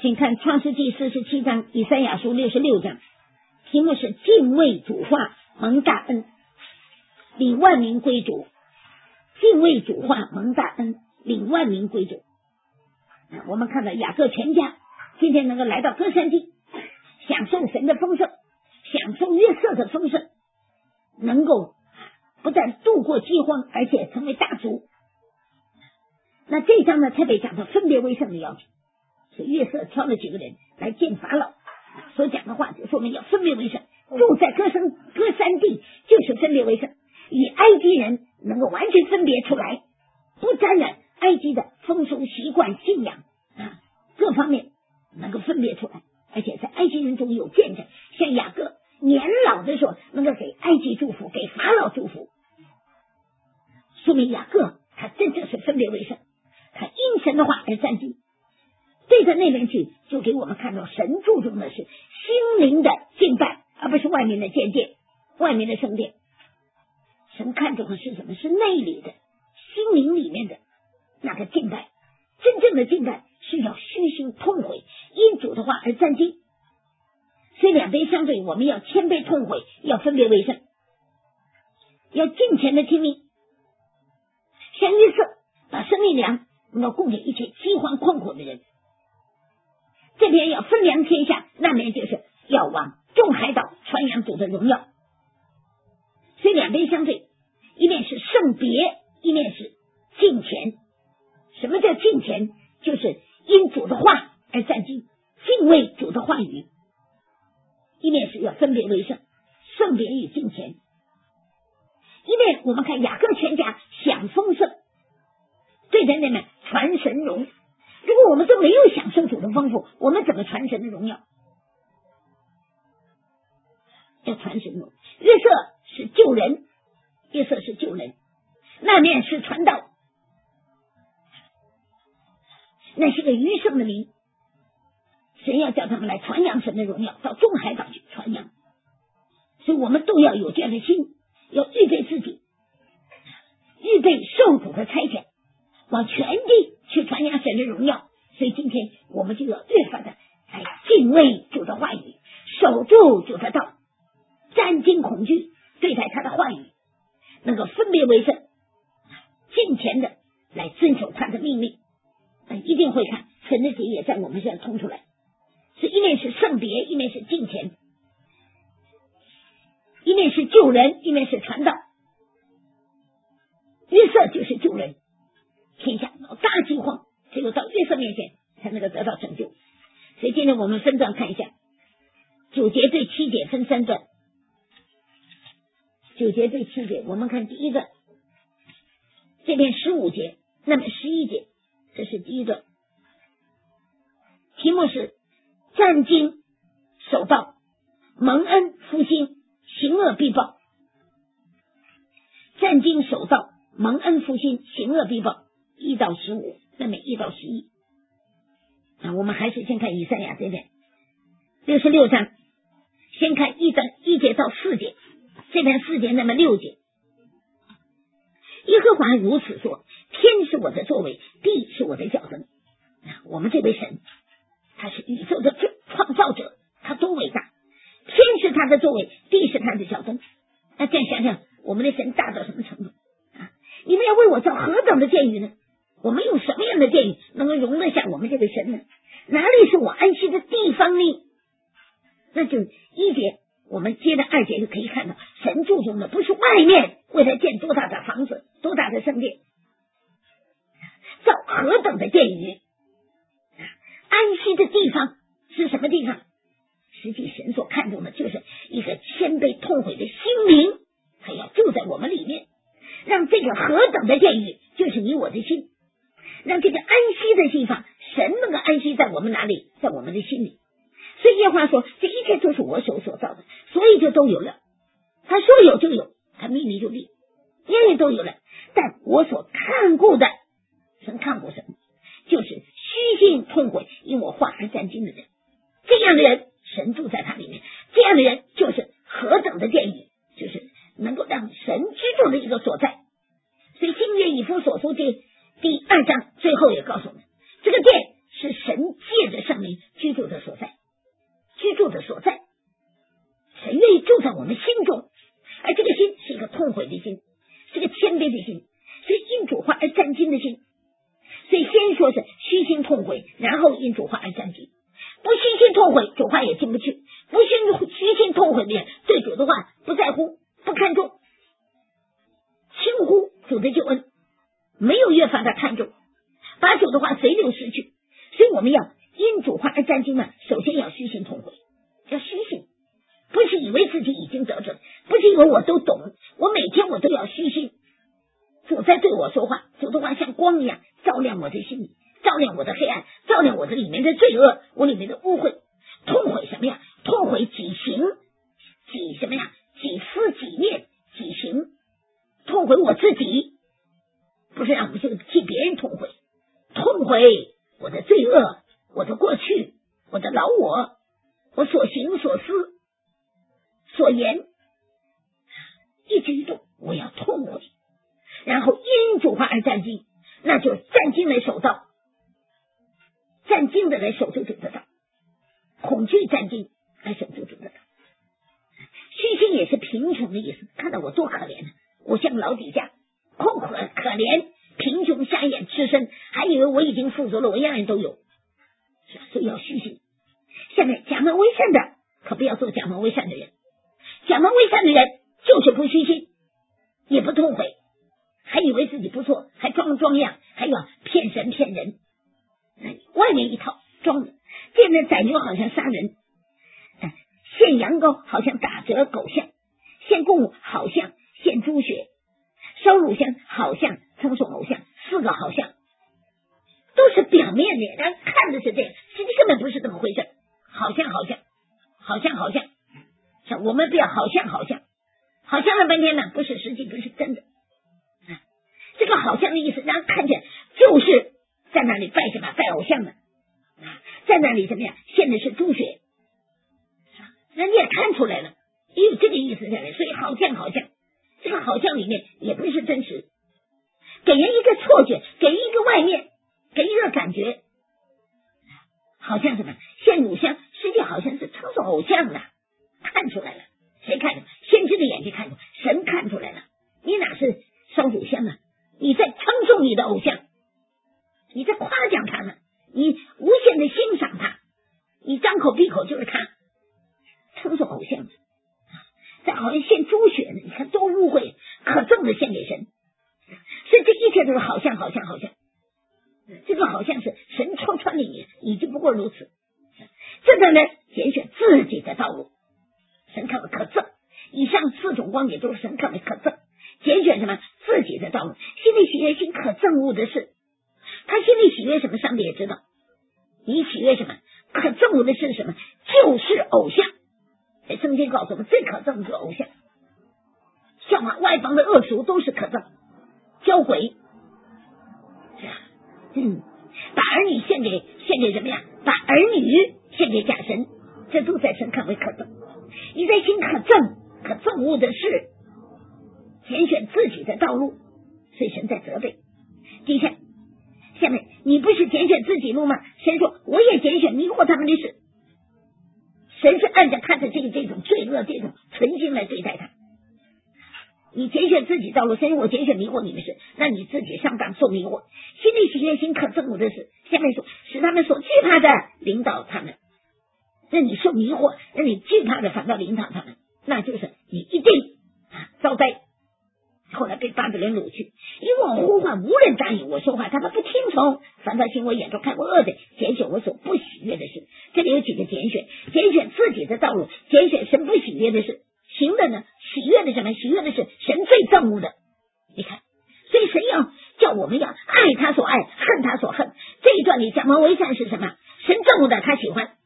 请看创世纪47章，以赛亚书66章，题目是敬畏主化蒙大恩，领万民归主。敬畏主化蒙大恩，领万民归主。我们看到雅各全家今天能够来到歌珊地，享受神的丰盛，享受约瑟的丰盛，能够不但度过饥荒，而且成为大族。那这一章呢，特别讲到分别为圣的要求，是约瑟挑了几个人来见法老，所讲的话就说明要分别为圣，住在歌珊地就是分别为圣，与埃及人能够完全分别出来，不沾染埃及的风俗习惯信仰各方面能够分别出来，而且在埃及人中有见证，像雅各年老的时候能够给埃及祝福，给法老祝福，说明雅各他真正是分别为圣，他因神的话而站定。对着那边去，就给我们看到神注重的是心灵的敬拜，而不是外面的建殿，外面的圣殿。神看重的是什么？是内里的心灵里面的那个敬拜。真正的敬拜是要虚心痛悔，因主的话而站定。所以两边相对，我们要谦卑痛悔，要分别为圣，要敬虔的听命。像约瑟把生命粮能够供给一切饥荒困苦的人，这边要分粮天下，那边就是要往众海岛传扬主的荣耀。所以两边相对，一面是圣别，一面是敬虔。什么叫敬虔？就是因主的话而站定，敬畏主的话语。一面是要分别为圣，圣别与敬虔。一面我们看雅各全家享丰盛，对着那边传神荣。如果我们都没有享受主的丰富，我们怎么传神的荣耀？要传神荣。约瑟是救人，约瑟是救人，那面是传道，那是个余圣的名。神要叫他们来传扬神的荣耀，到众海岛去传扬。所以我们都要有这样的心，要预备自己，预备受主的差遣，往全地去传扬神的荣耀。所以今天我们就要越发的来敬畏主的话语，守住主的道，战惊恐惧对待他的话语，能够分别为圣，敬虔的来遵守他的命令。一定会看神的旨意也在我们身上通出来。所以一面是圣别，一面是敬虔，一面是救人，一面是传道。约瑟就是救人，天下大饥荒，只有到约瑟面前才能够得到拯救。所以今天我们分段看一下9节对7节，分3段。9节对7节，我们看第一段，这边15节，那么11节，这是第一段。题目是战经守道，蒙恩复兴，行恶必报。战经守道，蒙恩复兴，行恶必报，1到15，那么1到11。我们还是先看以赛亚这边66章，先看1节到4节，这边4节，那么6节。耶和华如此说，天是我的作为，地是我的脚蹬。我们这位神，他是宇宙的创造者，他多伟大！天是他的作为，地是他的脚蹬。那这样想想，我们的神大到什么程度你们要为我造何等的殿宇呢？我们用什么样的殿宇能够容得下我们这位神呢？哪里是我安息的地方呢？那就1节，我们接着2节就可以看到，神注重的不是外面为他建多大的房子，多大的圣殿，造何等的殿宇。安息的地方是什么地方？实际神所看重的就是一个谦卑痛悔的心灵，他要住在我们里面，让这个何等的殿宇就是你我的心，让这个安息的地方，神能够安息在我们哪里？在我们的心里。所以耶和华说，这一切都是我手所造的，所以就都有了。他说有就有，他命令就立，因为都有了。但我所看顾的，神看顾什么？就是虚心痛悔因我话而战惊的人。这样的人，神住在他里面，这样的人就是何等的殿宇，就是能够让神居住的一个所在。所以新约以弗所书第2章最后也告诉我们，这个殿是神借着圣灵居因主化而战兢，不虚心痛悔，主话也进不去；不虚心痛悔的人，对主的话不在乎、不看重，轻忽主的救恩，没有越发的看重，把主的话随流失去。所以我们要因主话而战兢呢，首先要虚心痛悔，要虚心，不是以为自己已经得准，不是以为我都懂，我每天我都要虚心。主在对我说话，主的话像光一样照亮我的心里，照亮我的黑暗，照亮我的里面的罪恶，我里面的污秽。痛悔什么呀？痛悔己行，己什么呀？己思己念己行，痛悔我自己，不是让我们去替别人痛悔，痛悔我的罪恶，我的过去，我的老我所行所思所言，一举一动我要痛悔，然后因主话而战兢，那就战兢来守道，战兢的来守住主的道，恐惧战兢来守住主的道。虚心也是贫穷的意思，看到我多可怜呢，我像老底家，空可怜，贫穷瞎眼吃身，还以为我已经富足了，我样样都有，所以要虚心。下面假冒为善的可不要做假冒为善的人，假冒为善的人就是不虚心，也不痛悔，还以为自己不错，还装样，还要骗神骗人，外面一套装的，见着宰牛好像杀人，献羊羔好像打折狗相，献供物好像献猪血，烧乳香好像称颂偶像，四个好像都是表面的，人看的是这样，实际根本不是这么回事，好像像我们不要好像了半天呢，不是，实际不是真的。这个好像的意思让人看见就是在那里拜什么，拜偶像的，在那里怎么样献的是猪血，人家也看出来了，也有这个意思在里，所以好像这个好像里面也不是真实，给人一个错觉，给人一个外面，给人一个感觉，好像什么献乳香，实际好像是称颂偶像的，看出来了，谁看出？先知的眼睛看出，神看出来了，你哪是烧乳香啊？你在称颂你的偶像，你在夸奖他呢，你无限的欣赏他，你张口闭口就是他，称颂偶像，再好像献猪血呢，你看多污秽，可憎的献给神，所以这一切都是好像，这个好像是神戳穿了你，已经不过如此。这个呢，拣选自己的道路，神看为可憎，以上四种光也都是神看为可憎，拣选什么？自己的道路，心里喜悦心可憎恶的事，他心里喜悦什么，上帝也知道，你喜悦什么，可憎恶的是什么？就是偶像。圣经告诉我们，最可憎的是偶像，像外邦的恶俗都是可憎，交鬼，把儿女献给什么呀？把儿女献给假神，这都在神看为可憎。你在心可憎恶的事，拣选自己的道路，所以神在责备。下面你不是拣选自己路吗？神说我也拣选迷惑他们的事，神是按照他的这种罪恶这种存心来对待他。你拣选自己道路，神说我拣选迷惑你们事，那你自己上当受迷惑，心里喜悦心可憎恶的事。下面说使他们所惧怕的领导他们，让你受迷惑，让你惧怕的反倒领导他们，那就是你一定遭灾。后来被巴比伦掳去，因为我呼唤无人答应，我说话他们不听从，反倒行我眼中看过恶的，拣选我所不喜悦的事。这里有几个拣选自己的道路，拣选神不喜悦的事，行的呢，喜悦的什么？喜悦的是神最憎恶的。你看，所以神要叫我们要爱他所爱，恨他所恨。这一段里假冒为善是什么？神憎恶的他喜欢，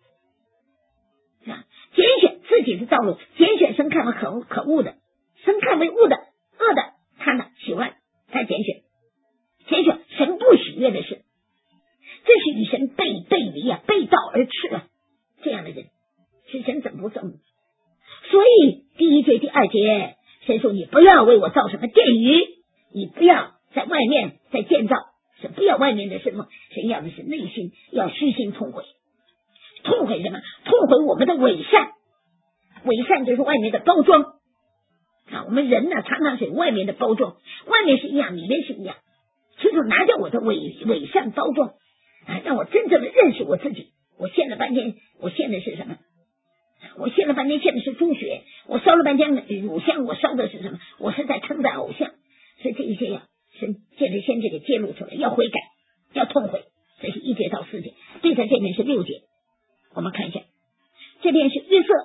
拣选自己的道路，拣选神看为可恶的，神看为恶的他呢喜欢，他拣选神不喜悦的事，这是与神背离背道而驰这样的人是神怎么不憎恶？所以第一节第二节神说你不要为我造什么殿宇，你不要在外面再建造，神不要外面的什么，神要的是内心要虚心痛悔。痛悔什么？痛悔我们的伪善就是外面的包装我们人呢常常是外面的包装，外面是一样，里面是一样，所以说拿掉我的伪善包装， 让我真正的认识我自己。我献了半天，我献的是什么？我献了半天献的是猪血，我烧了半天乳香，我烧的是什么？我是在称赞偶像。所以这一切要借着先这个揭露出来，要悔改，要痛悔。这是1节到4节，对在这边是6节。我们看一下，这边是约瑟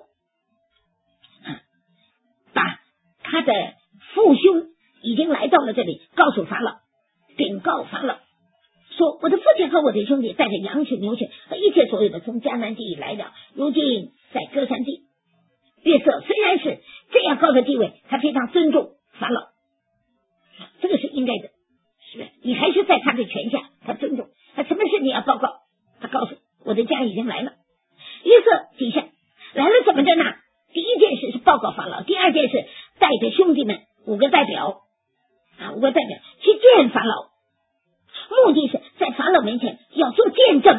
把他的父兄已经来到了这里，告诉法老，禀告法老说，我的父亲和我的兄弟带着羊群牛群和一切所有的从迦南地来了，如今在歌珊地。约瑟虽然是这样高的地位，他非常尊重法老，这个是应该的，是不是？你还是在他的权下，他尊重他，什么事你要报告，他告诉我的家已经来了。约瑟底下来了怎么着呢？第一件事是报告法老，第二件事带着兄弟们5个代表去见法老，目的是在法老面前要做见证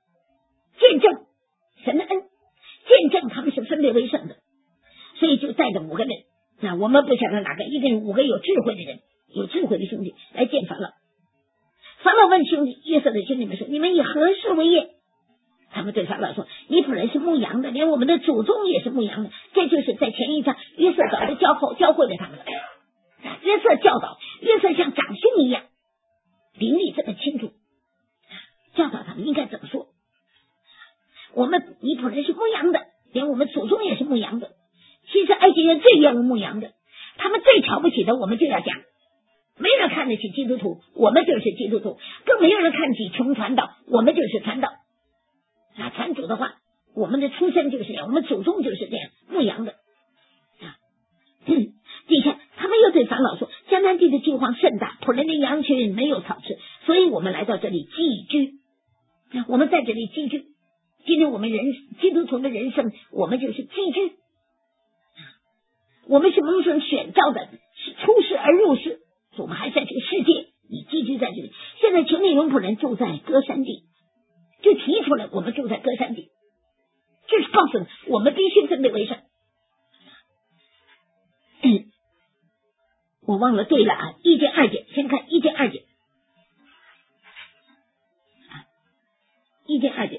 神的恩，见证他们是分别为圣的，所以就带着5个人。那我们不晓得哪个，一定5个有智慧的人，有智慧的兄弟来见法老。法老问约瑟的兄弟们说，你们以何事为业？他们对法老说，你仆人是牧羊的，连我们的祖宗也是牧羊的。这就是在前一章约瑟早就教会了他们了。约瑟教导，约瑟像长兄一样灵力这么清楚，教导他们应该怎么说。你仆人是牧羊的，连我们祖宗也是牧羊的。其实埃及人最厌恶牧羊的，他们最瞧不起的我们就要讲，没人看得起基督徒，我们就是基督徒，更没有人看起穷传道，我们就是传道。传主的话，我们的出身就是这样，我们祖宗就是这样牧羊的。底下他们又对法老说，迦南地的饥荒甚大，仆人的羊群没有草吃，所以我们来到这里寄居。我们在这里寄居，今天我们基督徒的人生，我们就是寄居。我们是蒙神选召的，是出世而入世，我们还在这个世界，你寄居在这里。现在求你容仆人住在歌珊地，就提出来我们住在歌珊地，就是告诉你我们必须分别为圣。我忘了对了1节2节，先看1节2节。1节2节，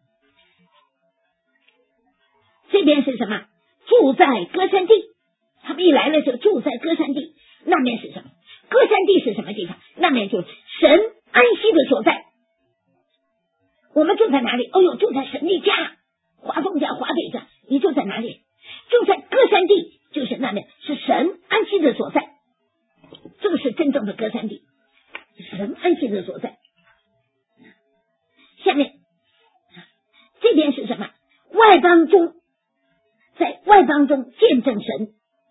这边是什么？住在歌珊地。他们一来了就住在歌珊地，那面是什么？歌珊地是什么地方？那面就是神安息的所在。我们住在哪里？住在神的家，华东家、华北家。你住在哪里？住在歌珊地，就是那面是神安息的所在。这个是真正的歌珊地，神安息的所在。下面这边是什么？外邦中，在外邦中见证神，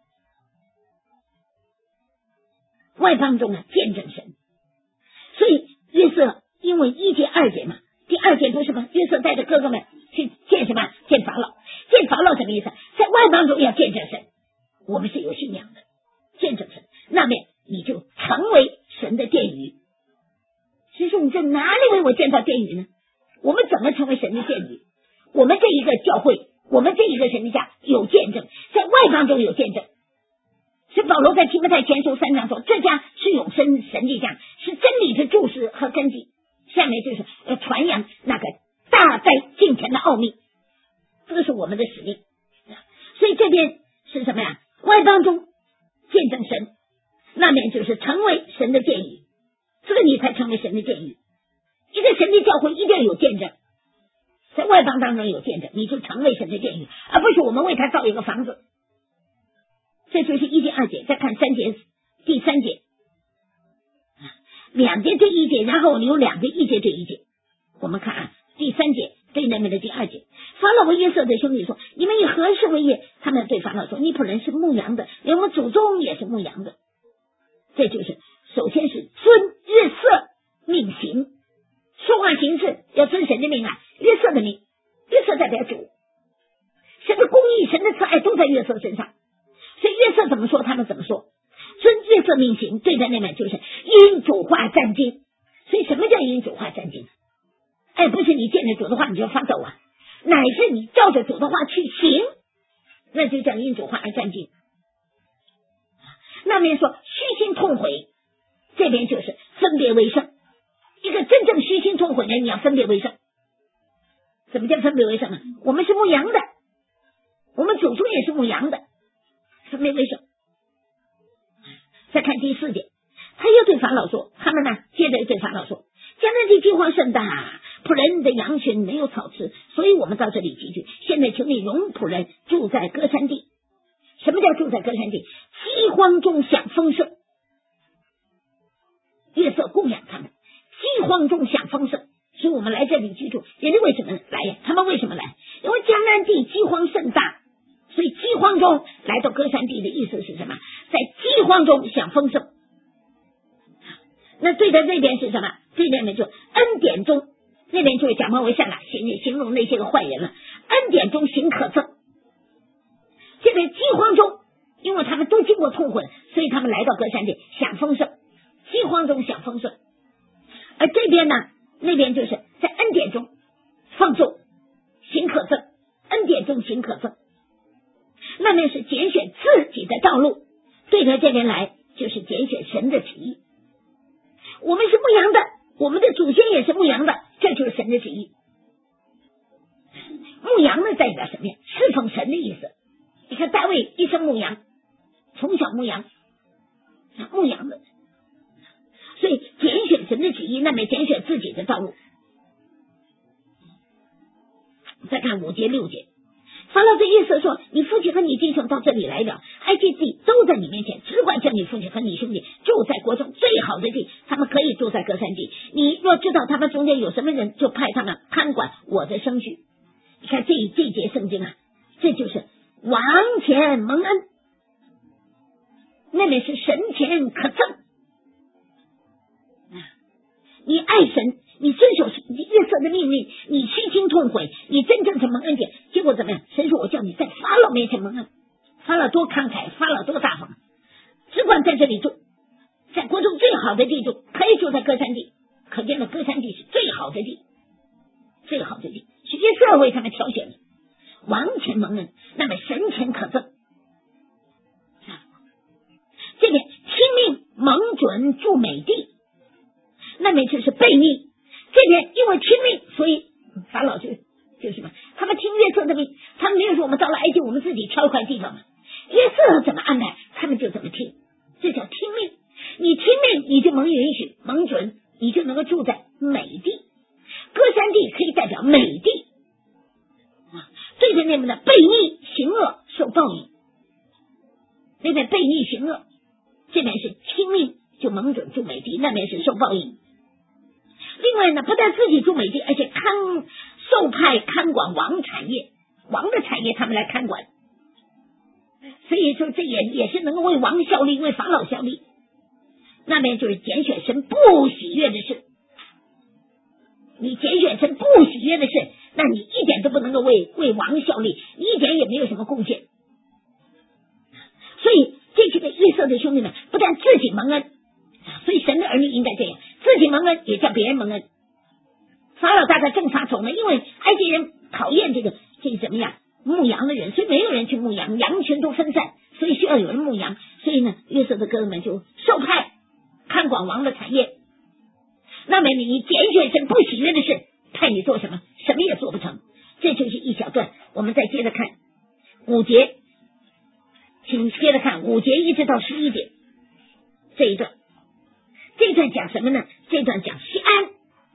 外邦中见证神。所以约瑟因为1节2节嘛，第2节不是吗？约瑟带着哥哥们去见什么？见法老。见法老什么意思？在外邦中要见证神，我们是有信仰的，见证神，那面你就成为神的殿宇。其实你在哪里为我建造殿宇呢？我们怎么成为神的殿宇？我们这一个教会，我们这一个神的家有见证，在外邦中有见证。是保罗在提摩太前书3章说，这家是永生神的家，是真理的柱石和根基。下面就是要传扬那个大在近前的奥秘，这个是我们的使命。所以这边是什么呀？外邦中见证神，那面就是成为神的殿宇，这个你才成为神的殿宇。一个神的教会一定要有见证，在外邦当中有见证，你就成为神的殿宇，而不是我们为他造一个房子。这就是1节2节，再看3节第3节，2节对1节，然后有2个1节对1节。我们看第3节对那边的第2节，法老为约瑟的兄弟说，你们以何事为业？他们对法老说，你仆人是牧羊的，连我祖宗也是牧羊的。这就是首先是遵约瑟命行，说话行事要遵神的命约瑟的命，约瑟代表主，神的公义、神的慈爱都在约瑟身上。所以约瑟怎么说他们怎么说，遵约瑟命行，对在那边就是因主话战经。所以什么叫因主话战经？不是你见着主的话你就发抖乃是你照着主的话去行，那就叫因主话而战经。那边说虚心痛悔，这边就是分别为圣。一个真真正虚心痛悔的，你要分别为圣。怎么叫分别为圣呢？我们是牧羊的，我们祖宗也是牧羊的，分别为圣。再看第4节，他又对法老说，他们呢接着对法老说，迦南地饥荒甚大，仆人的羊群没有草吃，所以我们到这里集聚。现在求你容仆人住在歌珊地。什么叫住在歌珊地？饥荒中享丰盛，约瑟供养他们，饥荒中享丰盛，所以我们来这里居住。人家为什么来呀？他们为什么来？因为迦南地饥荒甚大，所以饥荒中来到歌珊地的意思是什么？在饥荒中享丰盛。那对的这边是什么？这边呢就恩典中，那边就是假冒为善了，形容那些个坏人了。恩典中行可憎。这边饥荒中，因为他们都经过痛悔，所以他们来到歌珊地享丰盛，饥荒中享丰盛。而这边呢，那边就是在恩典中放纵，行可憎，恩典中行可憎。那边是拣选自己的道路，对着这边来就是拣选神的旨意。我们是牧羊的，我们的祖先也是牧羊的，这就是神的旨意。牧羊呢代表什么呀？侍奉神的意思。你看大卫一生牧羊，从小牧羊的，所以拣选神的旨意，那么拣选自己的道路。再看5节6节，法老的意思说，你父亲和你弟兄到这里来了，埃及地都在你面前，只管叫你父亲和你兄弟住在国中最好的地，他们可以住在歌珊地。你若知道他们中间有什么人，就派他们看管我的生育。你看这节圣经啊，这就是王前蒙恩，那里是神前可憎。你爱神，你遵守约瑟的命令，你虚心痛悔，你真正是蒙恩典。结果怎么样？神说我叫你在法老面前蒙恩，法老多慷慨，法老多大方，只管在这里住，在国中最好的地住，可以住在歌珊地。可见了歌珊地是最好的地，最好的地是约瑟为他们挑选的。王前蒙恩，那么神前可憎。这边听命蒙准住美地，那么就是悖逆。这边因为听命，所以法老就什么？他们听约瑟的命，他们没有说我们到了埃及，我们自己挑一块地方嘛。约瑟怎么安排，他们就怎么听，这叫听命。你听命，你就蒙允许，蒙准，你就能够住在美地。歌珊地可以代表美地。对着那边的悖逆行恶受报应，那边悖逆行恶，这边是听命就蒙准住美地，那边是受报应。另外呢，不但自己住美地，而且受派看管王产业，王的产业他们来看管。所以说这也是能够为王效力，为法老效力。那边就是拣选神不喜悦的事。你拣选神不喜悦的事，那你一点都不能够为王效力，你一点也没有什么贡献。所以这几个约瑟的兄弟们不但自己蒙恩，所以神的儿女应该这样，自己蒙恩也叫别人蒙恩。法老大概正发愁呢，因为埃及人讨厌这个怎么样牧羊的人，所以没有人去牧羊，羊群都分散，所以需要有人牧羊。所以呢，约瑟的哥哥们就受派看管王的产业。那么你拣选神不喜悦的事，派你做什么？什么也做不成。这就是一小段，我们再接着看5节，请接着看5节一直到11节这一段。这段讲什么呢？这段讲西安。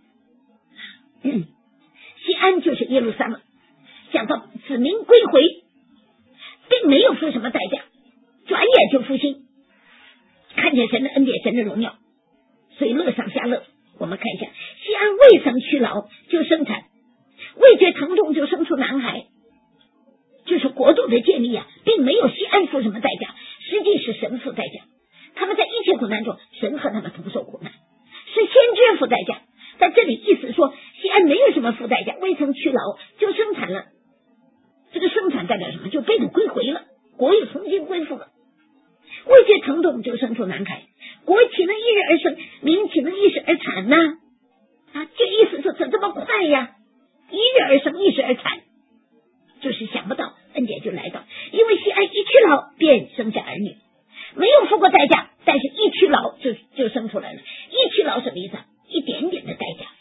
西安就是耶路撒冷，讲到子民归回，并没有付什么代价，转眼就复兴，看见神的恩典，神的荣耀，所以乐上加乐。我们看一下，西安未曾屈劳就生产，未觉疼痛就生出男孩。就是国度的建立啊，并没有西安付什么代价，实际是神付代价。他们在一切苦难中，神和他们同受苦难，是先知付代价。在这里意思说，西安没有什么付代价，未曾屈劳就生产了。这个生产代表什么？就被掳归回了，国又重新恢复了。未觉疼痛就生出男孩，国岂能一日而生，民岂能一时而产呢？这意思是怎么这么快呀？一日而生，一时而产，就是想不到恩典就来到。因为西安一屈劳便生下儿女，没有付过代价，但是一屈劳就生出来了。一屈劳什么意思？一点点的代价，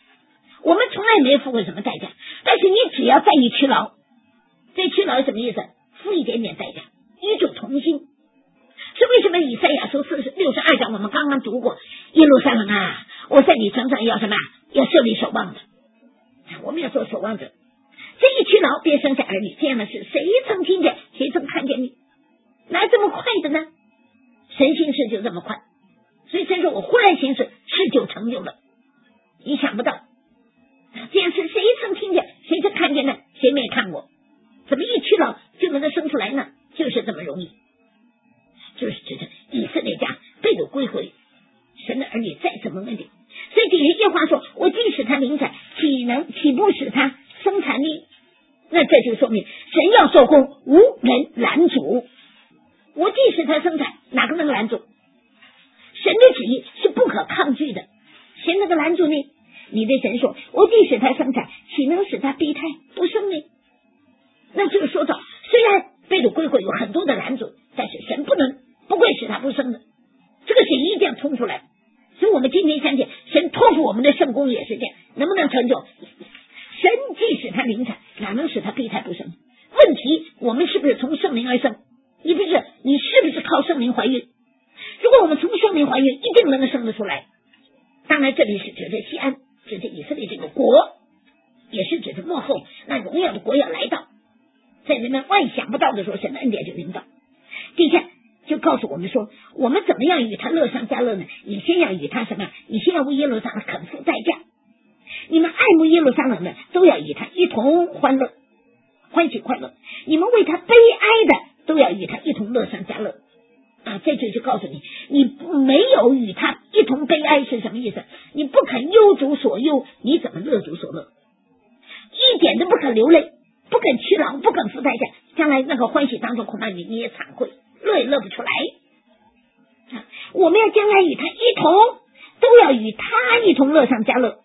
要在意屈劳。这屈劳什么意思？付一点点代价，与主同心。是为什么以赛亚书62章我们刚刚读过，耶路撒冷啊，我在你城上要什么？要设立守望者。我们要做守望者。这一屈劳便生下儿女，这样的事谁曾听见，谁曾看见你？哪这么快的呢？神行事就这么快。所以神说我忽然行事，事就成就了。你想不到这样事谁曾听见，谁曾看见呢？谁没看过？怎么一屈劳就能够生出来呢？就是这么容易。就是指着以色列家被掳归回，神的儿女再次蒙恩典。所以底下耶和华说，我既使他临产，岂不使他生产力？那这就说明神要做工，无人拦阻。我既使他生产，哪个能拦阻？神的旨意是不可抗拒的，谁能够拦住呢？你对神说，我既使他生产，岂能使他胚胎不生呢？那就是说到，虽然被掳归回有很多的拦阻，但是神不会使他不生的，这个旨意一定要冲出来。所以我们今天相信神托付我们的圣工也是这样，能不能成就？神既使他临产，哪能使他胚胎不生？问题我们是不是从圣灵而生？你是不是靠圣灵怀孕？如果我们从圣灵怀孕，一定能够生得出来。当然这里是指着西安，指着以色列这个国，也是指着末后那荣耀的国要来到，在人们万想不到的时候，神的恩典就临到。第三就告诉我们说，我们怎么样与他乐上加乐呢？你先要与他什么？你先要为耶路撒冷肯付代价。你们爱慕耶路撒冷的，都要与他一同欢乐，欢喜快乐。你们为他悲哀的，都要与他一同乐上加乐。这就告诉你，你没有与他一同悲哀是什么意思？你不肯忧主所忧，你怎么乐主所乐？一点都不肯流泪，不肯屈劳，不肯付代价，将来那个欢喜当中，恐怕你也惭愧，乐也乐不出来。我们要将来与他一同，都要与他一同乐上加乐。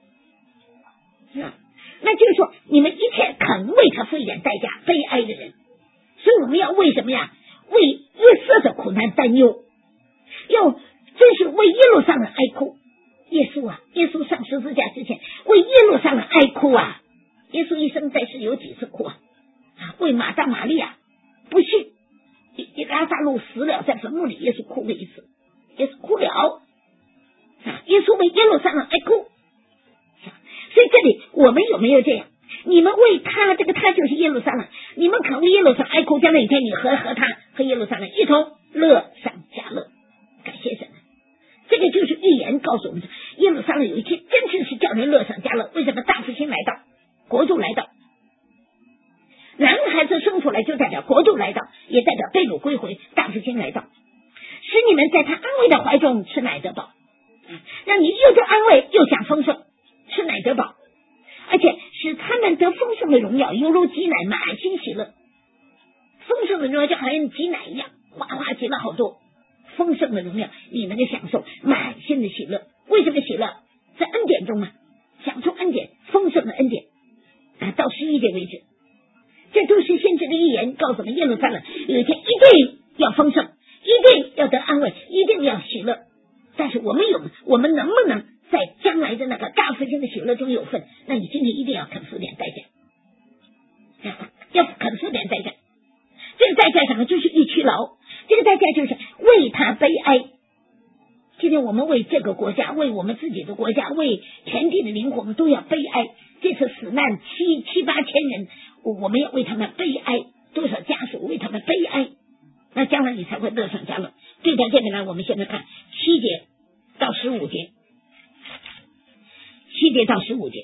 那就是说，你们一切肯为他付一点代价悲哀的人，所以我们要为什么呀？为约瑟的苦难担忧，要真是为耶路撒冷哀哭。耶稣上十字架之前为耶路撒冷哀哭啊！耶稣一生在世有几次哭啊？为马大玛利亚不信，拉撒路死了在坟墓里，耶稣哭了一次，耶稣哭了。耶稣为耶路撒冷哀哭。所以这里我们有没有这样？你们为他，这个他就是耶路撒冷，你们肯为耶路撒冷哀哭，将来一天你和他和耶路撒冷一同乐上加乐。感谢神，这个就是预言告诉我们的，耶路撒冷有一天真正是叫人乐上加乐。为什么？大复兴来到，国度来到，男孩子生出来就代表国度来到，也代表被掳归回，大复兴来到，使你们在他安慰的怀中吃奶得饱，让你又得安慰又享丰盛，吃奶得饱，而且使他们得丰盛的荣耀，犹如挤奶，满心喜乐。丰盛的荣耀就好像挤奶一样，哗哗挤了好多。丰盛的荣耀你能够享受满心的喜乐。为什么喜乐？在恩典中啊，享受恩典，丰盛的恩典。到11节为止，这都是先知的预言，告诉我们耶路撒冷有一天一定要丰盛，一定要得安慰，一定要喜乐。但是我们能不能在将来的那个大复兴的喜乐中有份？那你今天一定要肯付点代价，要肯付点代价。这个代价什么？就是一屈劳，这个代价就是为他悲哀。今天我们为这个国家，为我们自己的国家，为全地的灵魂，我们都要悲哀。这次死难7、8千人，我们要为他们悲哀，多少家属为他们悲哀，那将来你才会乐上加乐。对照这个呢，我们现在看7节到15节，7节到15节，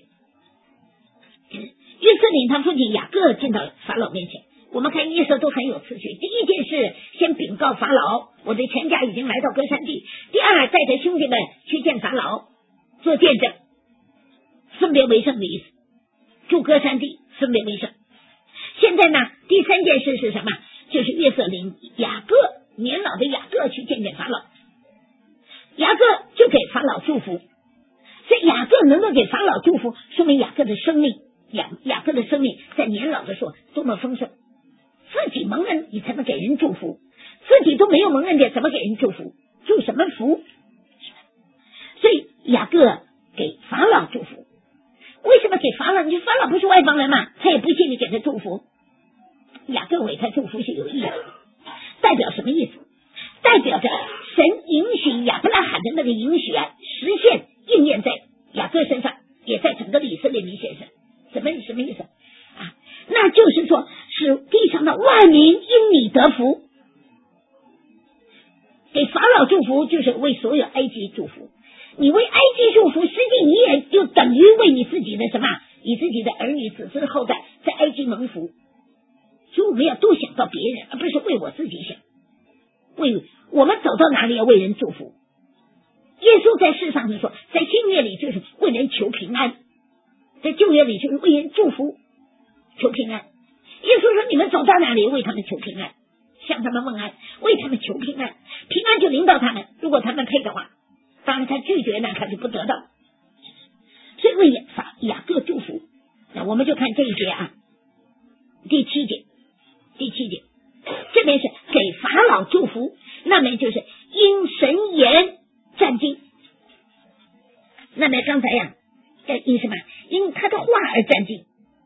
约瑟领他父亲雅各进到法老面前。我们看约瑟都很有次序。第一件事，先禀告法老，我的全家已经来到歌珊地。第二，带着兄弟们去见法老，做见证，分别为圣的意思，住歌珊地，分别为圣。现在呢，第三件事是什么？就是约瑟领雅各，年老的雅各去见法老，雅各就给法老祝福。所以雅各能够给法老祝福，说明雅各的生命，雅各的生命在年老的时候多么丰盛。自己蒙恩，你才能给人祝福，自己都没有蒙恩的，怎么给人祝福？祝什么福？所以雅各给法老祝福。 为什么给法老？你法老不是外邦人吗？他也不信你给他祝福。雅各为他祝福是有意义的，代表什么意思？代表着神允许亚伯拉罕的那个允许啊，实现应验在雅各身上，也在整个的以色列民身上。什么意思啊？那就是说，使地上的万民因你得福。给法老祝福就是为所有埃及祝福，你为埃及祝福，实际你也就等于为你自己的什么？你自己的儿女子孙后代在埃及蒙福。所以我们要多想到别人，而不是为我自己想。为我们走到哪里要为人祝福。耶稣在世上就说，在新约里就是为人求平安，在旧约里就是为人祝福求平安。耶稣说，你们走到哪里为他们求平安，向他们问安，为他们求平安，平安就临到他们，如果他们配的话。当然他拒绝呢，他就不得到。所以为雅各祝福。那我们就看这一节啊，第七节，这边是给法老祝福，那边就是因神言战兢。那边刚才呀，因什么？因他的话而战兢。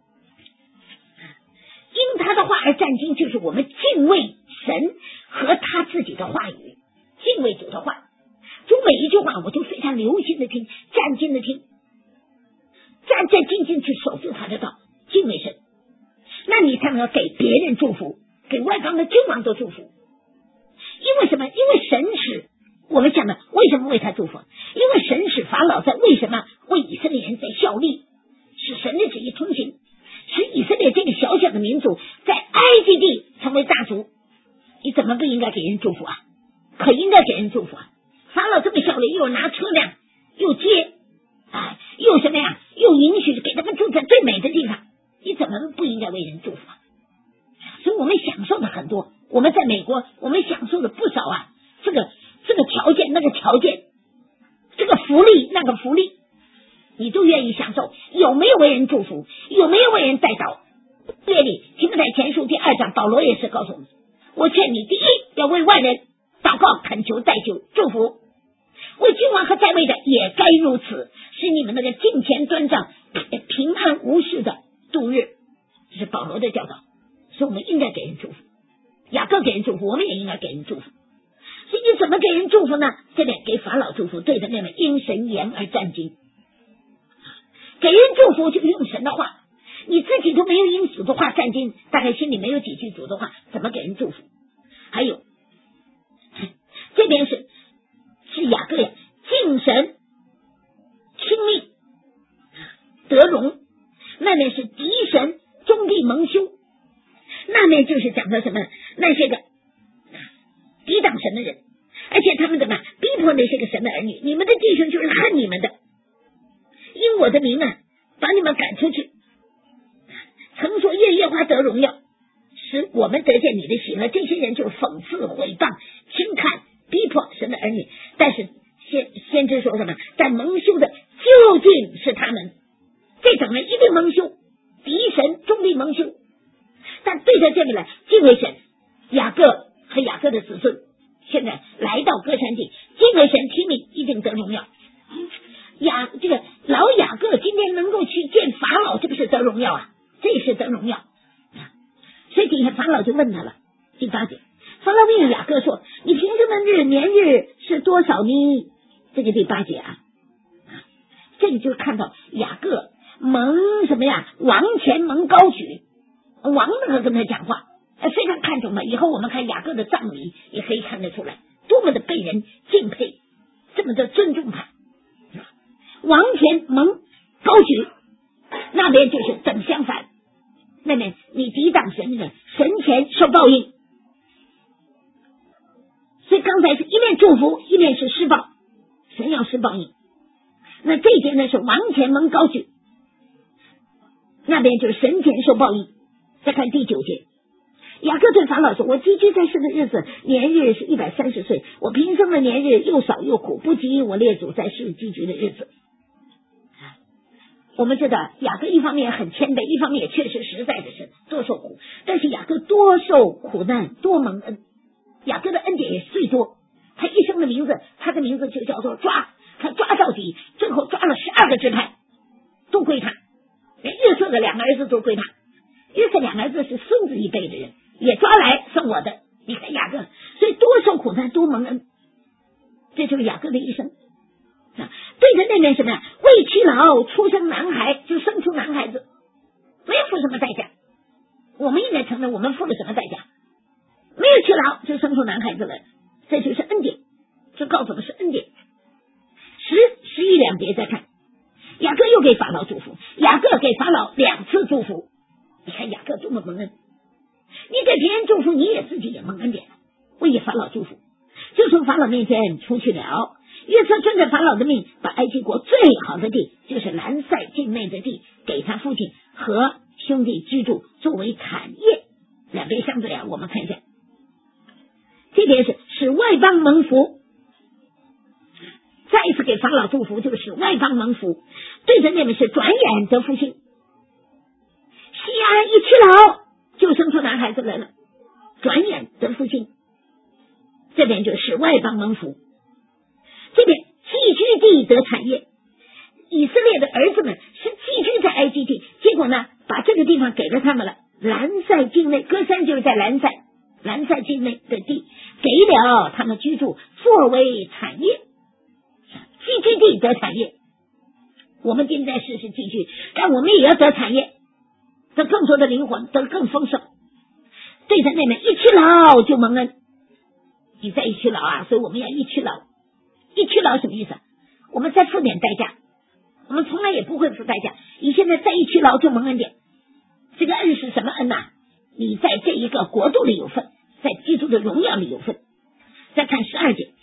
因他的话而战兢，就是我们敬畏神和他自己的话语，敬畏主的话。主每一句话我都非常留心的听，战兢的听，战兢兢去守住他的道，敬畏神。那你才能给别人祝福，给外邦的君王都祝福。因为什么？因为神使我们讲的，为什么为他祝福？因为神使法老在为什么为以色列人在效力，使神的旨意通行，使以色列这个小小的民族在埃及地成为大族。你怎么不应该给人祝福啊？可应该给人祝福啊！法老这么效力，又拿车辆，又接又什么呀？又允许给他们住在最美的地方，你怎么不应该为人祝福啊？所以我们享受的很多，我们在美国我们享受的不少啊，这个条件那个条件，这个福利那个福利，你都愿意享受。有没有为人祝福？有没有为人带祷？这里提摩太前书第2章，保罗也是告诉我们，我劝你第一要为外人祷告恳求代求祝福，为君王和在位的也该如此，使你们那个敬虔端正平安无事的度日。这是保罗的教导，所以我们应该给人祝福。雅各给人祝福，我们也应该给人祝福。所以你怎么给人祝福呢？这边给法老祝福，对着那位因神言而战兢。给人祝福就用神的话，你自己都没有因主的话战兢，大概心里没有几句主的话，怎么给人祝福？还有这边是雅各呀，敬神亲密得荣，那边是敌神终必蒙羞，那边就是讲的什么？那些个抵挡神的人，而且他们怎么逼迫那些个神的儿女，你们的弟兄就是恨你们的，因我的名啊把你们赶出去，曾说耶和华得荣耀，使我们得见你的喜乐。这些人就是讽刺毁谤轻看逼迫神的儿女，但是先知说什么？但蒙羞的究竟是他们，这种人一定蒙羞，敌神终必蒙羞。但对着这里来敬畏神，雅各和雅各的子孙现在来到歌山地，敬畏神听命一定得荣耀。这个老雅各今天能够去见法老，这不是得荣耀啊？这也是得荣耀。所以底下法老就问他了，第8节，法老问雅各说：“你平生的年日是多少呢？”这个第8节啊，这里就看到雅各蒙什么呀？王前蒙高举，王那个跟他讲话，非常看重的。以后我们看雅各的葬礼也可以看得出来，多么的被人敬佩，这么的尊重他。王前蒙高举，那边就是正相反，那边你抵挡神的，神前受报应。所以刚才是一面祝福，一面是施报，神要施报应。那这边呢是王前蒙高举，那边就是神前受报应。再看第9节，雅各对法老说：“我寄居在世的日子，年日是130岁，我平生的年日又少又苦，不及我列祖在世寄居的日子。”我们知道雅各一方面很谦卑，一方面也确实实在的是多受苦，但是雅各多受苦难，多蒙恩，雅各的恩典也最多。他一生的名字，他的名字就叫做抓，他抓到底，最后抓了12个支派，都归他。 连约瑟的2个儿子都归他。约瑟2个儿子是孙子一辈的人，也抓来送我的。你看雅各，所以多受苦难多蒙恩，这就是雅各的一生。对着那边什么呀？为妻老出生男孩，就生出男孩子，没有付什么代价。我们应该承认我们付了什么代价？没有妻老就生出男孩子来，这就是恩典，这告诉的是恩典。11两别再看，雅各又给法老祝福，雅各给法老2次祝福。你看雅各多么蒙恩，你给别人祝福，你也自己也蒙恩典，为法老祝福，就从法老面前出去了。约瑟遵着法老的命，把埃及国最好的地，就是兰塞境内的地，给他父亲和兄弟居住，作为产业。两边相对我们看一下，这边是使外邦蒙福，再一次给法老祝福，就是使外邦蒙福。对着那边是转眼得复兴，西安一娶老就生出男孩子来了，转眼得复兴。这边就使外邦蒙福，这边寄居地得产业。以色列的儿子们是寄居在埃及地，结果呢，把这个地方给了他们了。兰塞境内，歌山就是在兰塞境内的地，给了他们居住，作为产业。寄居地得产业，我们今在世是寄居，但我们也要得产业，得更多的灵魂，得更丰盛。对着那边一娶老就蒙恩，你在一娶老所以我们要一娶老。一娶老什么意思？我们再付点代价，我们从来也不会付代价，你现在再一娶老就蒙恩点。这个恩是什么恩你在这一个国度里有份，在基督的荣耀里有份。再看12节，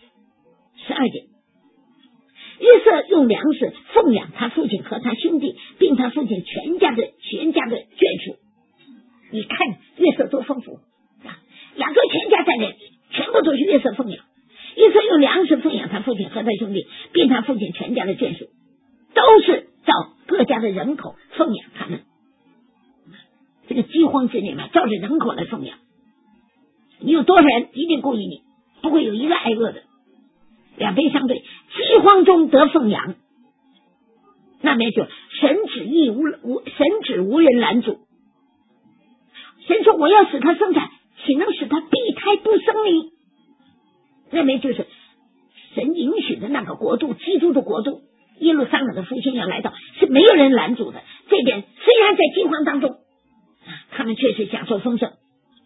约瑟用粮食奉养他父亲和他兄弟，并他父亲全家的眷属。你看约瑟多丰富雅各全家在内，全部都是约瑟奉养。约瑟用粮食奉养他父亲和他兄弟，并他父亲全家的眷属，都是照各家的人口奉养他们。这个饥荒之年照着人口来奉养，你有多少人一定顾意你，不会有一个挨饿的。两边相对，饥荒中得奉养，那边就神旨无人拦阻。神说我要使他生产，岂能使他闭胎不生呢？那边就是神允许的那个国度，基督的国度，耶路撒冷的复兴要来到，是没有人拦阻的。这边虽然在饥荒当中，他们却是享受丰盛，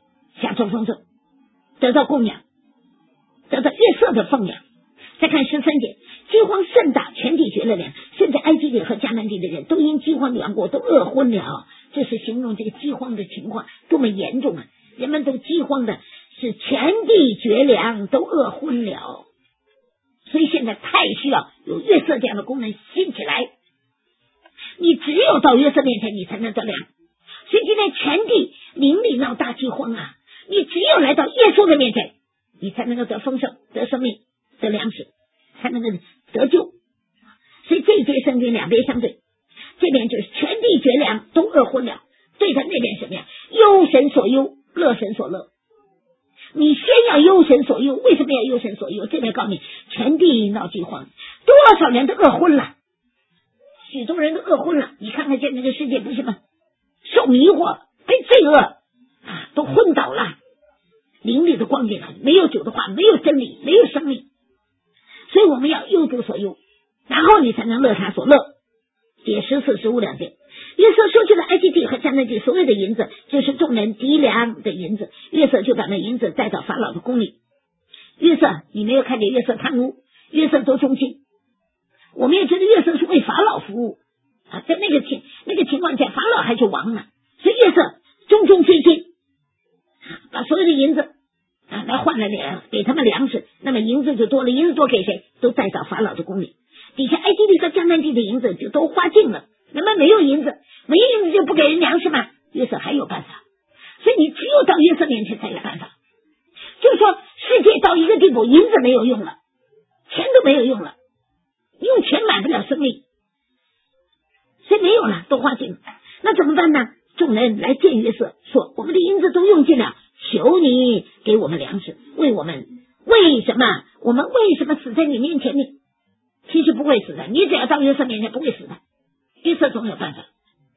得到供养，得到约瑟的奉养。再看13节，饥荒甚大，全地绝了粮，甚至埃及地和迦南地的人都因饥荒亡国，都饿昏了。这是形容这个饥荒的情况多么严重人们都饥荒的是全地绝粮，都饿昏了。所以现在太需要有约瑟这样的功能兴起来，你只有到约瑟面前你才能得粮。所以今天全地邻里闹大饥荒你只有来到耶稣的面前，你才能够得丰盛，得生命，得粮食，才能够得救。所以这一节圣经两边相对，这边就是全地绝粮，都饿昏了。对着那边什么呀？忧神所忧，乐神所乐。你先要忧神所忧，为什么要忧神所忧？这边告诉你，全地闹饥荒，多少人都饿昏了，许多人都饿昏了。你看看现在这个世界不是吗？受迷惑，被罪恶都昏倒了，灵里的光景没有主的话，没有真理，没有生命。所以我们要忧主所忧，然后你才能乐他所乐。解14、15两节，约瑟收去了埃及地和迦南地所有的银子，就是众人敌粮的银子。约瑟就把那银子带到法老的宫里。约瑟，你没有看见约瑟贪污，约瑟都忠心。我们也觉得约瑟是为法老服务在那个情况下，法老还是王呢，所以约瑟忠忠心心把所有的银子来换了给他们粮食，那么银子就多了，银子多给谁？都带到法老的宫里。底下埃及地和迦南地的银子就都花尽了，人们没有银子就不给人粮食嘛。约瑟还有办法，所以你只有到约瑟面前才有办法。就是说世界到一个地步，银子没有用了，钱都没有用了，用钱买不了生命，所以没有了，都花尽了。那怎么办呢？众人来见约瑟，说我们的银子都用尽了，求你给我们粮食，为我们为什么死在你面前呢？其实不会死的，你只要到约瑟面前不会死的，约瑟总有办法。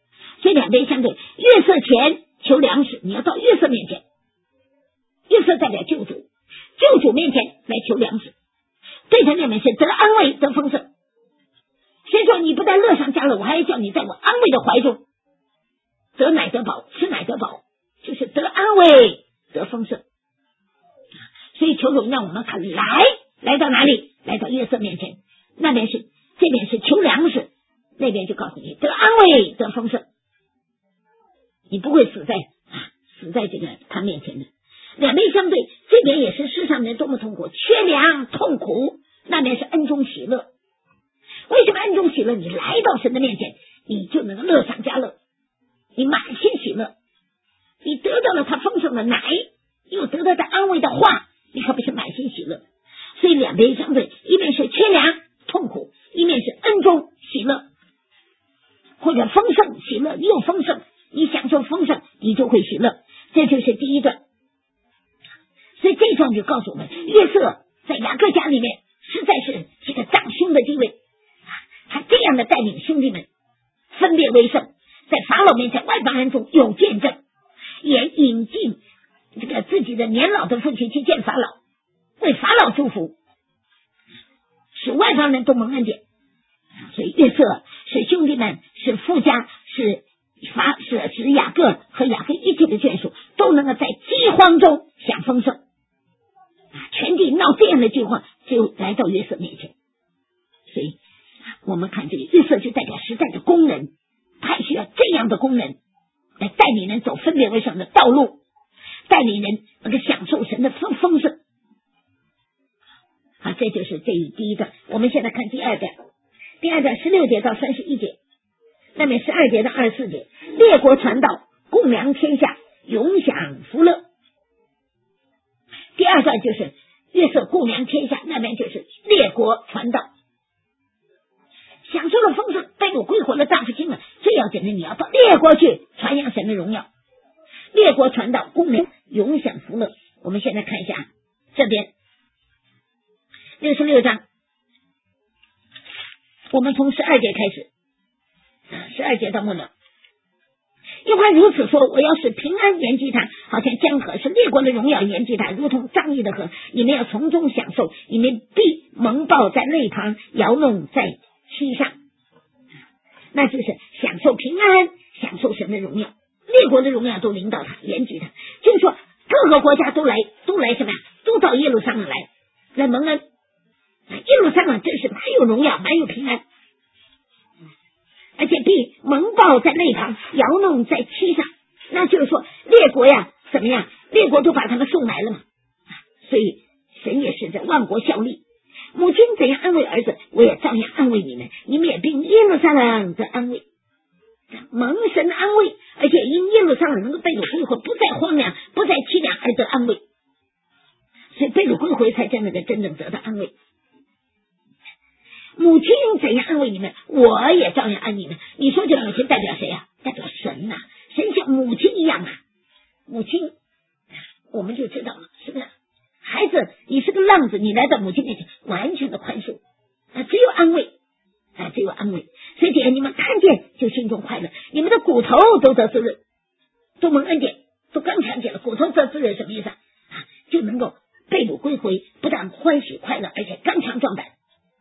这两边相对，月色前求粮食，你要到月色面前，月色代表救主，救主面前来求粮食，对他那边是得安慰得丰盛。谁说你不在乐上加乐，我还要叫你在我安慰的怀中得奶得饱，吃奶得饱，就是得安慰得丰盛。所以求主让我们看来到哪里？来到月色面前，那边是这边是求粮食，那边就告诉你得安慰得丰盛，你不会死在这个他面前的。两边相对，这边也是世上人多么痛苦，缺粮痛苦，那边是恩中喜乐。为什么恩中喜乐？你来到神的面前，你就能够乐上加乐，你满心喜乐，你得到了他丰盛的奶，又得到他安慰的话，你可不是满心喜乐。所以两边相对，一面是缺粮痛苦，一面是恩中喜乐，或者丰盛喜乐又丰盛，你享受丰盛，你就会喜乐。这就是第一段。所以这一段就告诉我们，约瑟在雅各家里面实在是这个长兄的地位，他这样的带领兄弟们分别为圣，在法老面前外邦人中有见证，也引进这个自己的年老的父亲去见法老，为法老祝福，使外邦人都蒙恩典。所以约瑟使兄弟们，使富家，使雅各和雅各一切的眷属都能够在饥荒中享丰盛。全地闹这样的饥荒，就来到约瑟面前。所以我们看这个约瑟就代表时代的工人，他需要这样的工人来带领人走分别为圣的道路，带领人能够享受神的丰盛。好，这就是第一段。我们现在看第二段16节到31节，那么12节到24节，列国传道，共量天下，永享福乐。第二段就是约瑟共量天下，那边就是列国传道，享受了丰盛，被掳归回了大复兴了。最要紧的，你要到列国去传扬神的荣耀，列国传道，共量永享福乐。我们现在看一下这边66章，我们从12节开始，12节到末了。耶和华如此说，我要使平安延及他，好像江河，是列国的荣耀延及他，如同张溢的河，你们要从中享受，你们必蒙抱在肋旁，摇弄在膝上，那就是享受平安，享受神的荣耀，列国的荣耀都领导他，延及他，就是说各个国家都来什么呀？都到耶路撒冷来蒙恩。耶路撒冷真是满有荣耀，满有平安，而且必蒙抱在肋旁，摇弄在膝上。那就是说列国呀怎么样？列国都把他们送来了嘛。所以神也是在万国效力。母亲怎样安慰儿子，我也照样安慰你们，你们也并耶路撒冷的安慰，蒙神的安慰，而且因耶路撒冷能够被掳归回，不再荒凉，不再凄凉而得安慰。所以被掳归回才真正得到安慰。母亲怎样安慰你们，我也照样安你们。你说这母亲代表谁啊？代表神啊，神像母亲一样啊。母亲我们就知道了，是不是？孩子你是个浪子，你来到母亲面前完全的宽恕，只有安慰，只有安慰。所以姐你们看见就心中快乐，你们的骨头都得滋润，都蒙恩典，都刚强起来。骨头得滋润什么意思啊？就能够被掳归回，不但欢喜快乐，而且刚强壮胆，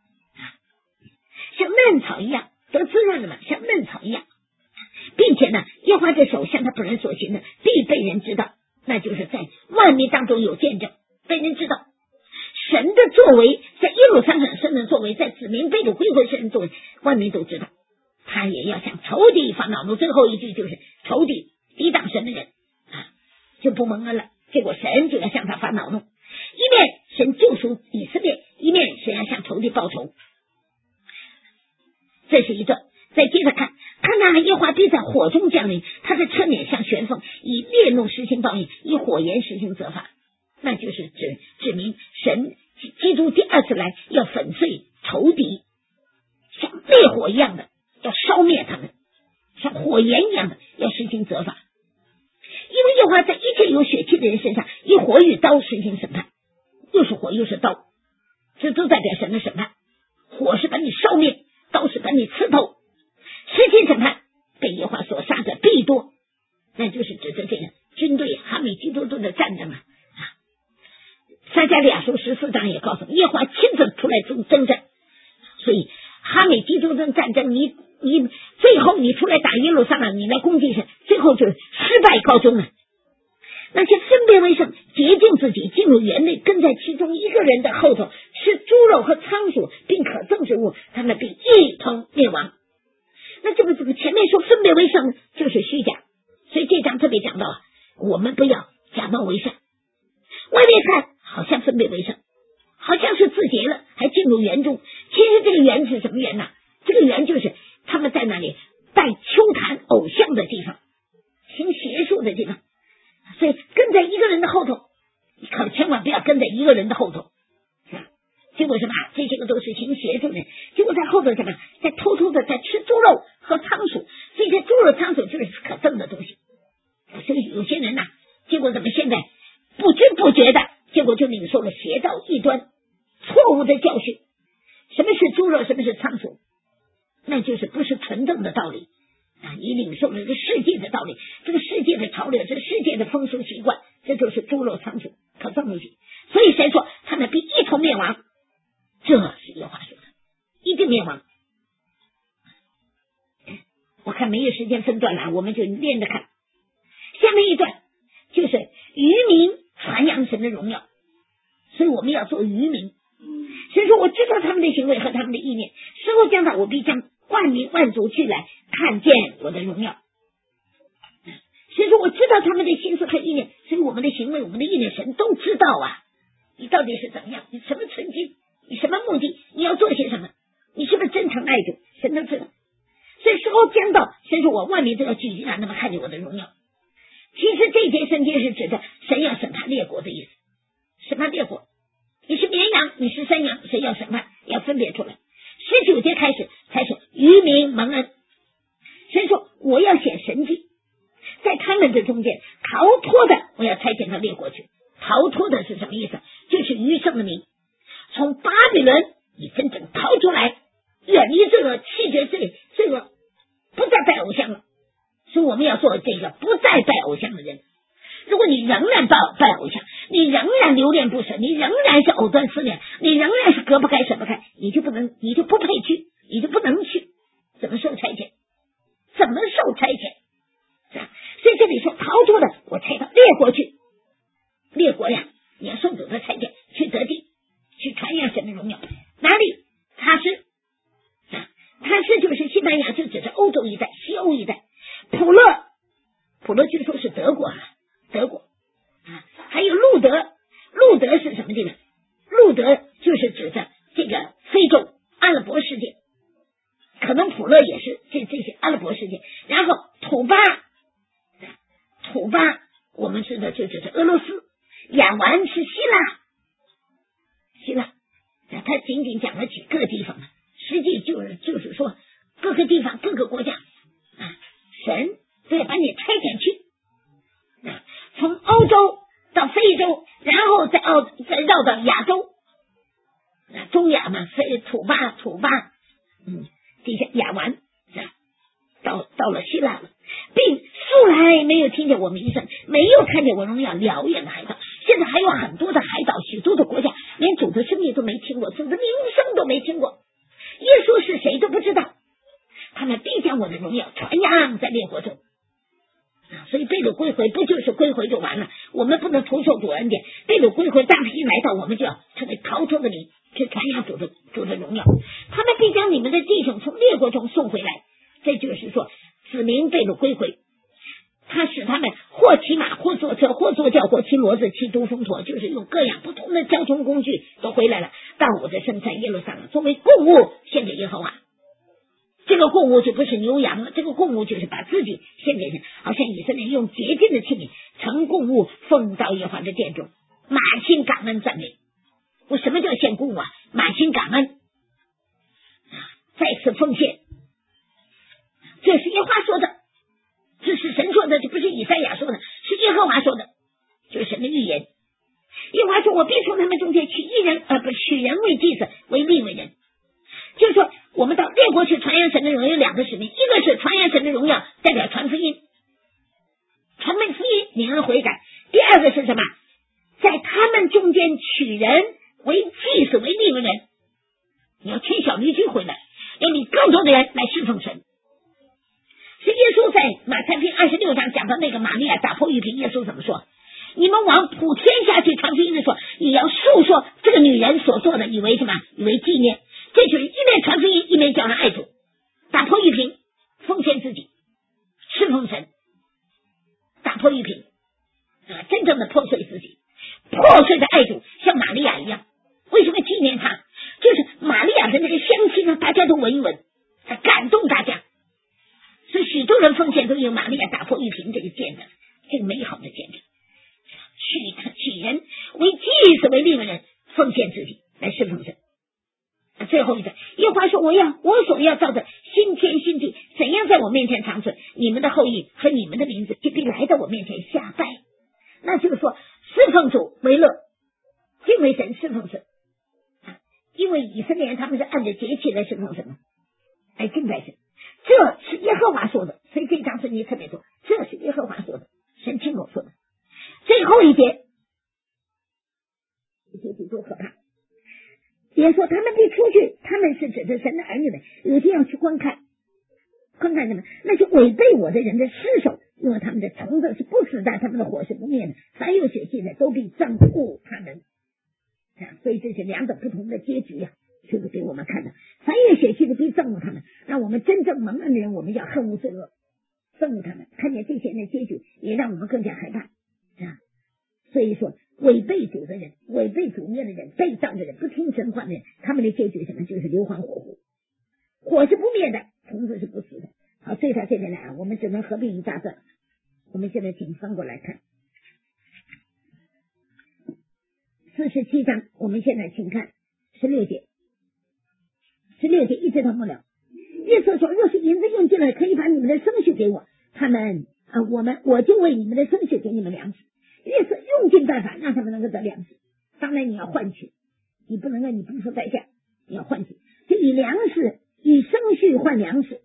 像嫩草一样得滋润了嘛，像嫩草一样，并且呢，耶和华的手向他本人所行的必被人知道，那就是在万民当中有见证，被人知道神的作为，在耶路撒冷神的作为，在子民被掳归回神的作为，万民都知道。他也要向仇敌发恼怒，最后一句就是仇敌抵挡神的人就不蒙恩了，结果神就要向他发恼怒，一面神救赎以色列，一面神要向仇敌报仇。这是一段。再接着看那耶和华必在火中降临，他的车辇像旋风，以烈怒施行报应，以火焰施行责罚。那就是指明神基督第二次来要粉碎仇敌，像烈火一样的要烧灭他们，像火焰一样的要施行责罚。因为耶和华在一切有血气的人身上以火与刀施行审判，又是火又是刀，这都代表神的审判。火是把你烧灭，刀是把你刺透，施行审判， 被耶和华所杀的必多，那就是指的这个军队哈米基多顿的战争啊。撒迦利亚书14章也告诉耶和华亲自出来征战，所以哈米基多顿战争，你最后你出来打耶路撒冷，你来攻击神，最后就是失败告终了。那些分别为圣、洁净自己、进入园内，跟在其中一个人的后头，吃猪肉和仓鼠并可憎之物，他们必一同灭亡。那这个前面说分别为圣就是虚假，所以这章特别讲到我们不要假冒为善。外面看好像分别为圣，好像是自洁了，还进入园中。其实这个园是什么园呢？这个园就是他们在那里拜丘坛偶像的地方，行邪术的地方。所以跟在一个人的后头，你可千万不要跟在一个人的后头。结果什么？这些个都是行邪术的，结果在后头什么？在偷偷的在吃猪肉和仓鼠。这些猪肉仓鼠就是可憎的东西。所以有些人结果怎么现在不知不觉的，结果就领受了邪道异端错误的教训。什么是猪肉，什么是仓鼠？那就是不是纯正的道理你领受了这个世界的道理，这个世界的潮流，这个世界的风俗习惯，这就是猪肉仓鼠可憎东西。所以神说他们必一同灭亡，这是耶和华说的，一定灭亡。我看没有时间分段了，我们就连着看。下面一段就是渔民传扬神的荣耀，所以我们要做渔民。所以说我知道他们的行为和他们的意念，时候将到，我必将万民万族去来看见我的荣耀。所以说我知道他们的心思和意念，所以我们的行为我们的意念神都知道你到底是怎么样，你什么存心，你什么目的，你要做些什么，你是不是真诚爱主，神都知道。所以时候将到，神说我万民都要聚集让他们看见我的荣耀。其实这节圣经是指的神要审判列国的意思。审判列国，你是绵羊，你是山羊，神要审判，要分别出来。19节开始才是渔民蒙恩。神说我要显神迹在他们的中间，逃脱的我要差遣到列国去。逃脱的是什么意思？就是余剩的民从巴比伦你真正逃出来，远离这个弃绝这个不再拜偶像了。所以我们要做这个不再拜偶像的人。如果你仍然拜偶像，你仍然留恋不舍，你仍然是藕断丝连，你仍然是隔不开舍不开，你就不配去，你就不能去，怎么受差遣？怎么受差遣？所以这里说逃脱的我差到列国去，列国呀，你要受主的差遣去得地，去传扬神的荣耀。哪里？他是就是西班牙，就指着欧洲一带、西欧一带。普勒据说是德国还有路德是什么地方？路德就是指着这个非洲阿拉伯世界，可能普勒也是这些阿拉伯世界。然后土巴我们知道就指着俄罗斯，亚完是希腊，他仅仅讲了几个地方，实际就是说各个地方各个国家神都要把你差遣去，从欧洲到非洲，然后再绕到亚洲，中亚嘛，土巴，底下亚完，到了希腊了，并素来没有听见我名声，没有看见我荣耀，辽远的海岛。现在还有很多的海岛，许多的国家连主的生命都没听过，主的名声都没听过，耶稣是谁都不知道，他们必将我的荣耀传扬在列国中。所以被掳归回不就是归回就完了，我们不能徒受主恩典，被掳归回大批来到，我们就要成为逃脱的民，去传扬主的荣耀。他们必将你们的弟兄从列国中送回来，这就是说子民被掳归回，他使他们或骑马，或坐车，或坐轿，或骑骡子，骑独峰驼，就是用各样不同的交通工具都回来了，到我的圣山耶路撒冷作为供物献给耶和华。这个供物就不是牛羊了，这个供物就是把自己献给神，好像以色列用洁净的器皿盛供物奉到耶和华的殿中，满心感恩赞美。我什么叫献供物满心感恩再次奉献，这是耶和华说的，这是神说的，这不是以赛亚说的，是耶和华说的，就是神的预言。耶和华说我必从他们中间取人为祭司，为利未人，就是说我们到列国是传扬神的荣耀有两个使命，一个是传扬神的荣耀，代表传福音，传福音领人悔改；第二个是什么？在他们中间取人为祭司为利未人，你要牵小驴驹回来，要领更多的人来侍奉神。是耶稣在马太福音26章讲到那个玛利亚打破玉瓶，耶稣怎么说？你们往普天下去传福音的时候，也要述说这个女人所做的，以为什么？以为纪念。这就是一面传福音，一面叫人爱主，打破玉瓶，奉献自己，侍奉神，打破玉瓶真正的破碎自己，破碎的爱主，像玛利亚一样。为什么纪念她？就是玛利亚的那个香气让大家都闻一闻，感动大家。所以许多人奉献都有玛利亚打破玉瓶这个见证，这个美好的见证。取人为祭司为利未人，奉献自己来侍奉神。最后一个，耶和华说：我所要造的新天新地，怎样在我面前长存？你们的后裔和你们的名字就必来到我面前下拜。那就是说，侍奉主为乐，敬畏神，侍奉神。因为以色列人他们是按着节期来侍奉神，来敬拜神，这是耶和华说的。所以这章圣经特别说，这是耶和华说的，神亲口说的。最后一节，这节多可怕！也说他们必出去，他们是指着神的儿女们，有些要去观看什么？那就违背我的人的尸首，因为他们的虫子是不死的，他们的火是不灭的，凡有血气的都必憎恶他们。所以这是两种不同的结局就是给我们看的。凡有血气的必憎恶他们，让我们真正蒙恩的人，我们要恨恶罪恶，憎恶他们。看见这些人的结局，也让我们更加害怕所以说，违背主的人，违背主业的人，背道的人，不听神话的人，他们的结局什么？就是硫磺火湖，火是不灭的，虫子是不死的。好，所以他这边来我们只能合并一大段。我们现在请翻过来看47章，我们现在请看16节一直到末了。耶稣说：若是银子用尽了，可以把你们的生血给我，他们我就为你们的生血给你们粮食。耶稣用尽办法让他们能够得粮食，当然你要换取，你不能让你不付代价，你要换取，就以粮食以生畜换粮食。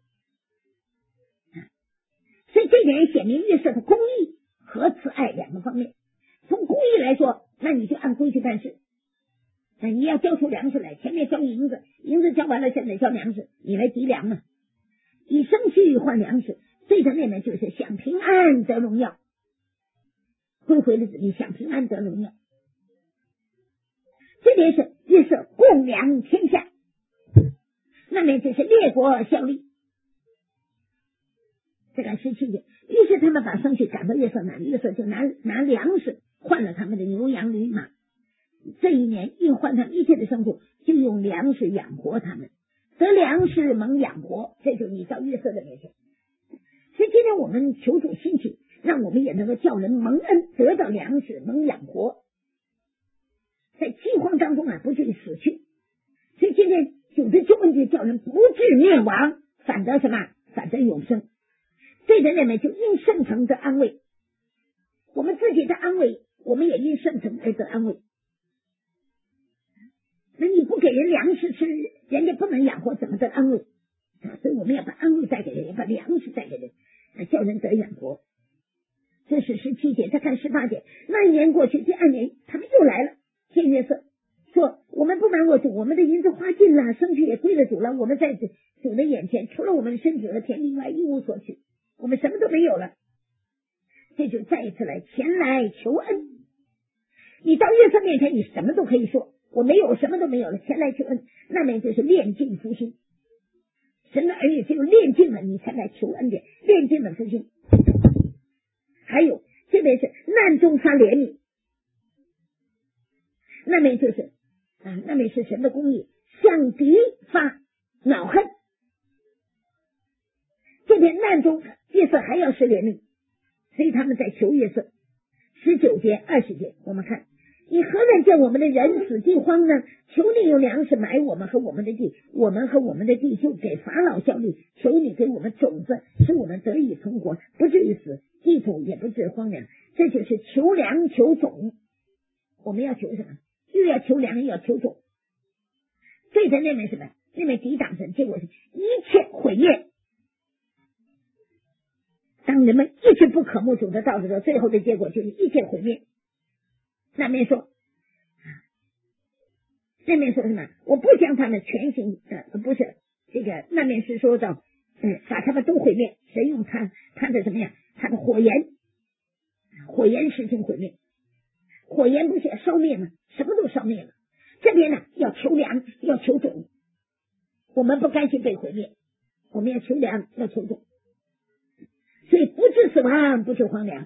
所以这点显明约瑟的公义和慈爱两个方面。从公义来说，那你就按规矩办事，你要交出粮食来，前面交银子交完了，现在交粮食，你来抵粮嘛。以生畜换粮食，最的面就是享平安得荣耀，归回的子民享平安得荣耀。这边是约瑟供粮天下，那么就是列国效力。再看17节，于是他们把生畜赶到约瑟那里，约瑟就拿粮食换了他们的牛羊驴马。这一年应换他们一切的牲畜，就用粮食养活他们，得粮食蒙养活，这就依照约瑟的面前。所以今天我们求主兴起，让我们也能够叫人蒙恩，得到粮食蒙养活，在饥荒当中不至于死去。所以今天主的救恩就叫人不至灭亡，反得什么？反得永生。对人们就因圣城的安慰，我们自己的安慰，我们也因圣城而得安慰。那你不给人粮食吃，人家不能养活，怎么得安慰所以我们要把安慰带给人，要把粮食带给人，叫人得养活。这是17节，再看18节。那一年过去，第2年他们又来了，见约瑟说：我们不瞒我主，我们的银子花尽了，生畜也归了主了，我们在主的眼前，除了我们的身子和田地外一无所取，我们什么都没有了。这就再一次前来求恩。你到约瑟面前，你什么都可以说，我没有，什么都没有了，前来求恩，那么就是炼净福心。神的儿女只有炼净了，你才来求恩典，炼净了福心。还有这边是难中发怜悯，那么就是那么是神的公义，向敌发恼恨。这边难中约瑟还要施怜悯，所以他们在求约瑟。19节20节我们看，你何忍见我们的人死地荒呢？求你用粮食买我们和我们的地，我们和我们的地就给法老效力。求你给我们种子，使我们得以存活，不至于死，地土也不至荒凉。这就是求粮求种。我们要求什么？又要求粮又要求种。对的那边什么？ 那边抵挡神，结果是一切毁灭。当人们一直不渴慕主的道的时候，最后的结果就是一切毁灭。那边说什么？我不将他们全行不是这个，那边是说到把他们都毁灭。神用他的什么呀？他的火焰实行毁灭。火焰不是要烧灭吗？什么都烧灭了。这边呢要求粮，要求种。我们不甘心被毁灭，我们要求粮，要求种。所以不致死亡，不致荒凉。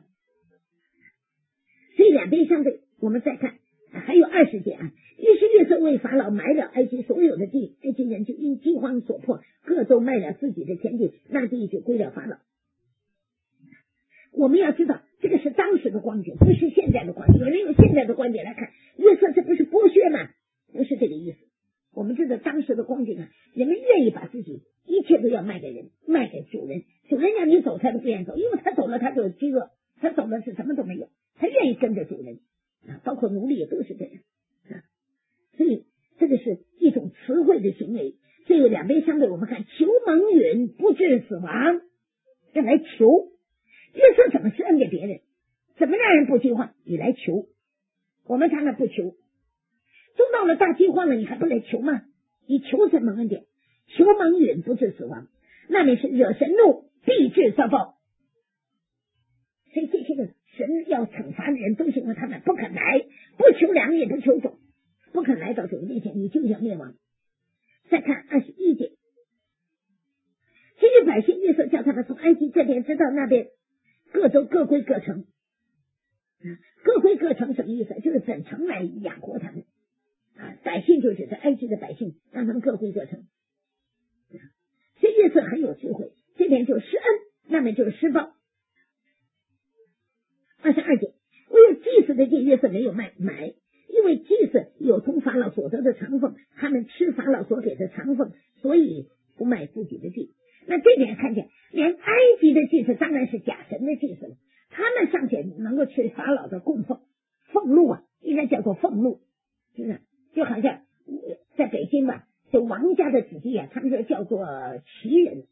所以两边相对，我们再看还有20节啊。于是约瑟为法老买了埃及所有的地，埃及人就因饥荒所迫，各都卖了自己的田地，那地就归了法老。我们要知道，这个是当时的光景，不是现在的光景。有人用现在的观点来看，约瑟这不是剥削吗？不是这个意思。我们知道当时的光景啊，人们愿意把自己一切都要卖给人，卖给主人。主人让你走，他都不愿意走，因为他走了他就有饥饿，他走了是什么都没有，他愿意跟着主人包括奴隶也都是这样所以这个是一种词汇的行为。所以两边相对，我们看求蒙允，不致死亡，要来求。约瑟怎么施恩给别人？怎么让人不饥荒？你来求。我们常常不求，都到了大饥荒了，你还不来求吗？你求什么恩典？求蒙允，不致死亡，那面是惹神怒，必致遭报。所以这些个神要惩罚的人，都是因为他们不肯来，不求粮也不求种，不肯来到主面前，你就要灭亡。再看21节，这些百姓约瑟叫他们从埃及这边直到那边，各州各归各城。各归各城什么意思？就是整城来养活他们百姓就指着埃及的百姓，让他们各归各城。所以约瑟很有智慧，这边就是施恩，那边就是施报。22节，唯有祭司的地约瑟没有买，因为祭司有从法老所得的长俸，他们吃法老所给的长俸，所以不卖自己的地。那这点看见，连埃及的祭司当然是假神的祭司了，他们尚且能够吃法老的供奉，俸禄应该叫做俸禄，是不是？就好像在北京吧，就王家的子弟他们就叫做旗人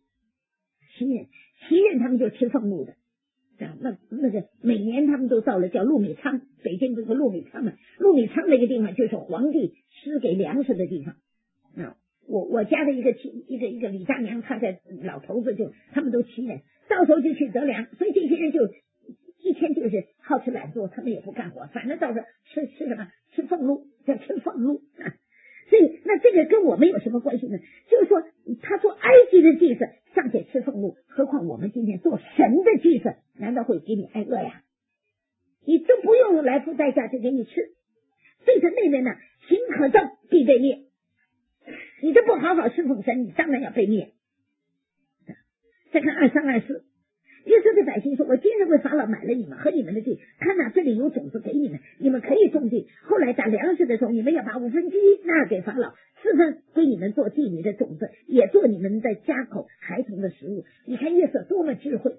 他们就吃俸禄的那个每年他们都到了叫陆米仓，北京不是陆米仓嘛？陆米仓那个地方就是皇帝施给粮食的地方我家的一个李大娘，她的老头子他们都旗人，到时候就去得粮，所以这些人就一天就是好吃懒做，他们也不干活，反正到时候吃什么？吃俸禄，叫吃俸禄所以那这个跟我们有什么关系呢？就是说他说埃及的祭司尚且吃俸禄，何况我们今天做神的祭司，难道会给你挨饿呀？你都不用来付代价就给你吃。所以他那边呢，行可憎，必被灭。你都不好好侍奉神，你当然要被灭。再看23、24，约瑟对百姓说：我今日为法老买了你们和你们的地，看这里有种子给你们，你们可以种地。后来打粮食的时候，你们要把1/5纳给法老，4分归你们做地里的种子，也做你们的家口孩童的食物。你看约瑟多么智慧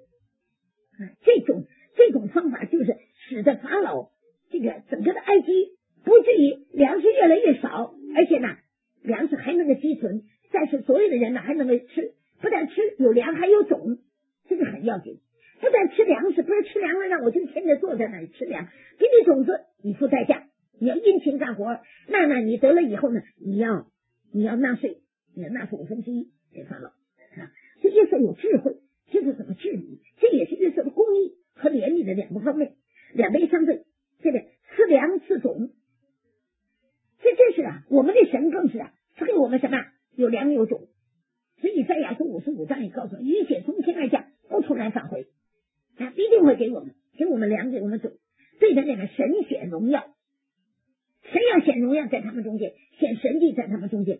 这种方法就是使得法老这个整个的埃及不至于粮食越来越少，而且呢粮食还能够积存，但是所有的人呢还能够吃，不但吃有粮还有种，这个很要紧。不但吃粮食，不是吃粮了让我就天天坐在那里吃粮，给你种子你付代价，你要殷勤干活，那你得了以后呢，你要纳税，你要纳付1/5给法老所以约瑟有智慧，知道怎么治理，这也是约瑟的公义和怜悯的2个方面，两边相对。这个赐粮赐种，这真是我们的神更是赐给我们什么？有粮有种。所以以赛亚书55章也告诉我们，雨雪从天而降，不突然返回一定会给我们粮，给我们种。对着那个神显荣耀，神要显荣耀在他们中间，显神迹在他们中间。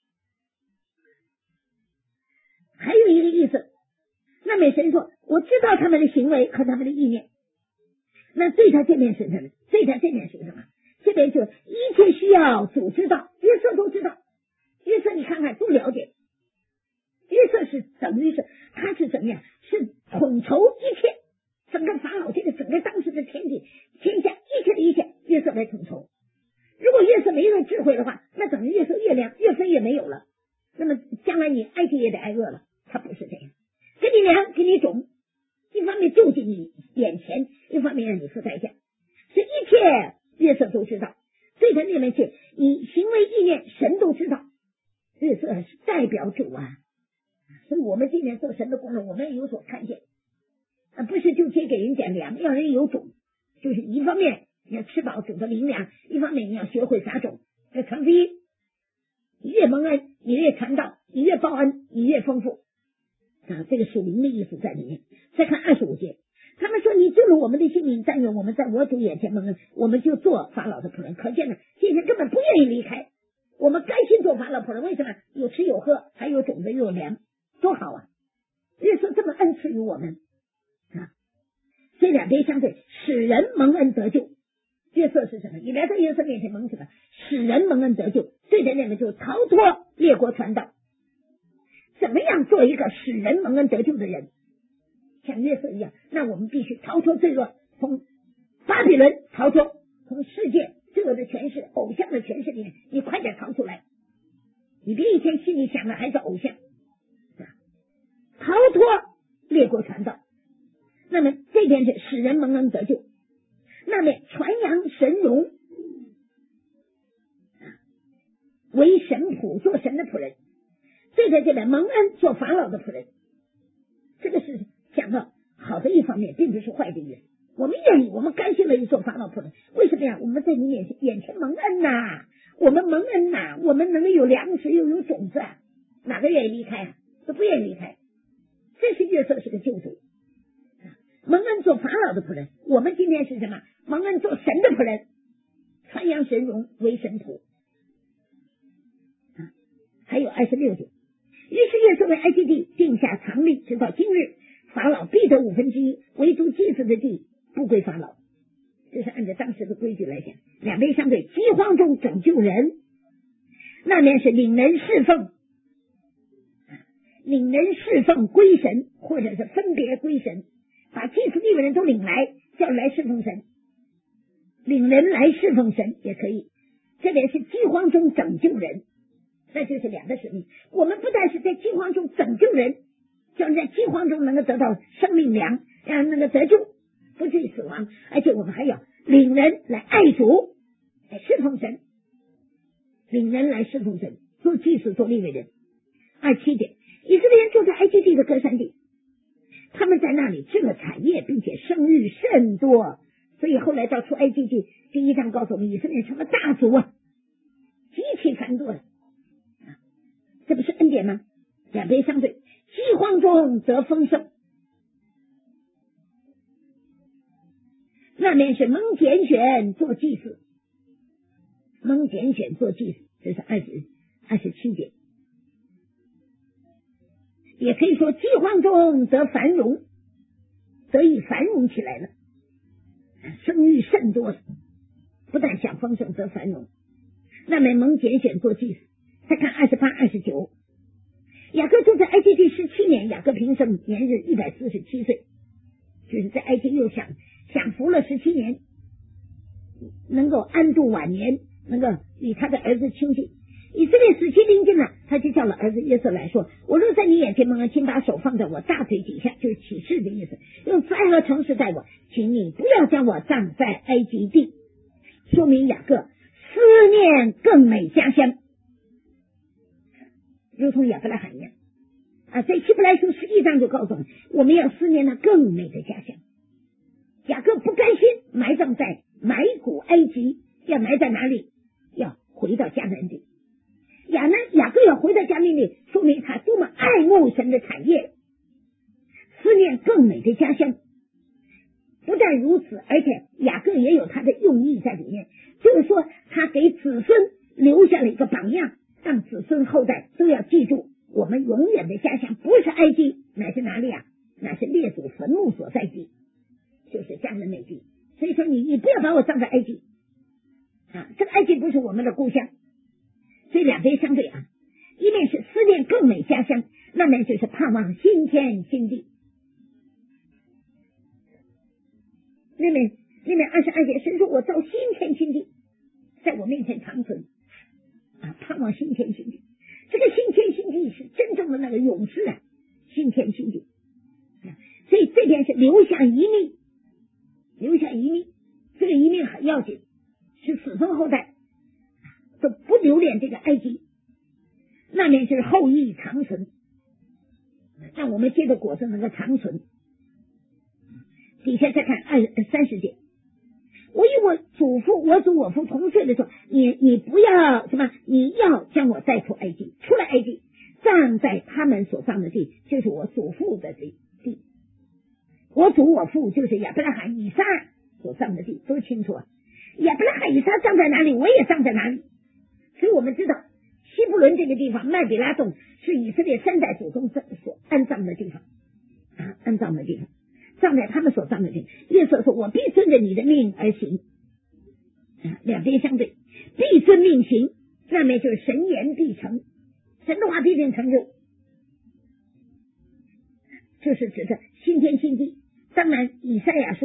还有一个意思，那美神说我知道他们的行为和他们的意念。那对他这边是什么？对他这边是什么？这边就一切需要主知道，约瑟都知道。约瑟你看看都了解，约瑟是等于是他是怎么样？是统筹一切，整个法老这个整个当时的天下一切约瑟来统筹。如果约瑟没有智慧的话，那等于约瑟越分越没有了。那么起也得挨饿了，他不是这样，给你粮给你种，一方面救济你眼前，一方面让你付代价，这一切约瑟都知道，对他那边去，你行为意念神都知道，约瑟是代表主啊，所以我们今天做神的工作，我们也有所看见不是就接给人家粮，要人有种，就是一方面你要吃饱主的灵粮，一方面你要学会撒种，要传福音，你越蒙恩你越传道，你越报恩你越丰富这个属灵的意思在里面。再看25节，他们说你救了我们的性命，但愿我们在我主眼前蒙恩，我们就做法老的仆人。可见呢，这些根本不愿意离开，我们甘心做法老仆人，为什么？有吃有喝，还有种子又有粮，多好啊！约瑟这么恩赐于我们这两边相对，使人蒙恩得救。约瑟是什么？你来到约瑟面前蒙什么？使人蒙恩得救。对的，那个就逃脱列国传道。怎么样做一个使人蒙恩得救的人？像约瑟一样，那我们必须逃脱罪恶，从巴比伦逃脱，从世界罪恶的权势、偶像的权势里面，你快点逃出来。你别一天心里想的还是偶像，逃脱列国传道。那么这边是使人蒙恩得救，那么传扬神荣，为神仆，做神的仆人。对在这边蒙恩做法老的仆人，这个是讲到好的一方面，并不是坏的意思。我们愿意，我们甘心乐意做法老仆人。为什么呀？我们在你眼前蒙恩呐，我们蒙恩呐，我们能够有粮食又有种子哪个愿意离开啊？都不愿意离开。这是约瑟是个救主，蒙恩做法老的仆人。我们今天是什么？蒙恩做神的仆人，传扬神荣，为神仆。还有26节，于是约瑟为埃及地定下常例，直到今日，法老必得1/5，唯独祭司的地不归法老。这是按照当时的规矩来讲，两边相对，饥荒中拯救人，那边是领人侍奉，领人侍奉归神，或者是分别归神，把祭司利未人都领来，叫人来侍奉神，领人来侍奉神也可以。这边是饥荒中拯救人，那就是两个使命。我们不但是在饥荒中拯救人，叫人在饥荒中能够得到生命粮，让人能够得救，不至于死亡，而且我们还要领人来爱主，来侍奉神，领人来侍奉神，做祭司，做利未人。27节，以色列人住在埃及地的歌珊地，他们在那里置了产业，并且生育甚多，所以后来到出埃及记第1章告诉我们，以色列成了大族极其繁多的这不是恩典吗？两边相对，饥荒中得丰盛，那边是蒙拣选做祭司，蒙拣选做祭司，这是27节。也可以说饥荒中得繁荣，得以繁荣起来了，生育甚多，不但享丰盛得繁荣，那边蒙拣选做祭司。再看28、29，雅各住在埃及地17年，雅各平生年日147岁，就是在埃及又享福了17年，能够安度晚年，能够与他的儿子亲近。以色列死期临近了，他就叫了儿子约瑟来说，我若在你眼前蒙恩，请把手放在我大腿底下，就是起誓的意思，用灾和诚实待我，请你不要将我葬在埃及地。说明雅各思念更美家乡，如同亚伯拉罕一样在希伯来书11章就告诉我们要思念那更美的家乡。雅各不甘心埋葬在埋骨埃及，要埋在哪里？要回到迦南地。雅各要回到迦南地，说明他多么爱慕神的产业，思念更美的家乡。不但如此，而且雅各也有他的用意在里面，就是说他给子孙留下了一个榜样，让子孙后代都要记住，我们永远的家乡不是埃及，乃是哪里啊？乃是列祖坟墓所在地，就是迦南美地。所以说你不要把我葬在埃及这个埃及不是我们的故乡。所以两边相对一面是思念更美家乡，那面就是盼望新天新地。那面22节，神说我造新天新地，在我面前长存盼望新天新地。这个新天新地是真正的那个勇士啊，新天新地。所以这边是留下遗命，留下遗命，这个遗命很要紧，是子孙后代都不留恋这个埃及。那面就是后裔长存，让我们结的果子能够长存。底下再看30节，我与我祖父同睡的时候，你不要什么，你要将我带出埃及，出了埃及，葬在他们所葬的地，就是我祖父的地。我父就是亚伯拉罕、以撒所葬的地，都清楚啊。亚伯拉罕、以撒葬在哪里，我也葬在哪里。所以我们知道希伯伦这个地方，麦比拉洞是以色列3代祖宗所安葬的地方啊，安葬的地方，葬在他们所葬的地方。耶稣说：“我必顺着你的命而行。”两边相对，必遵命行，那么就是神言必成，神的话必定成就，就是指着新天新地。当然，以赛亚书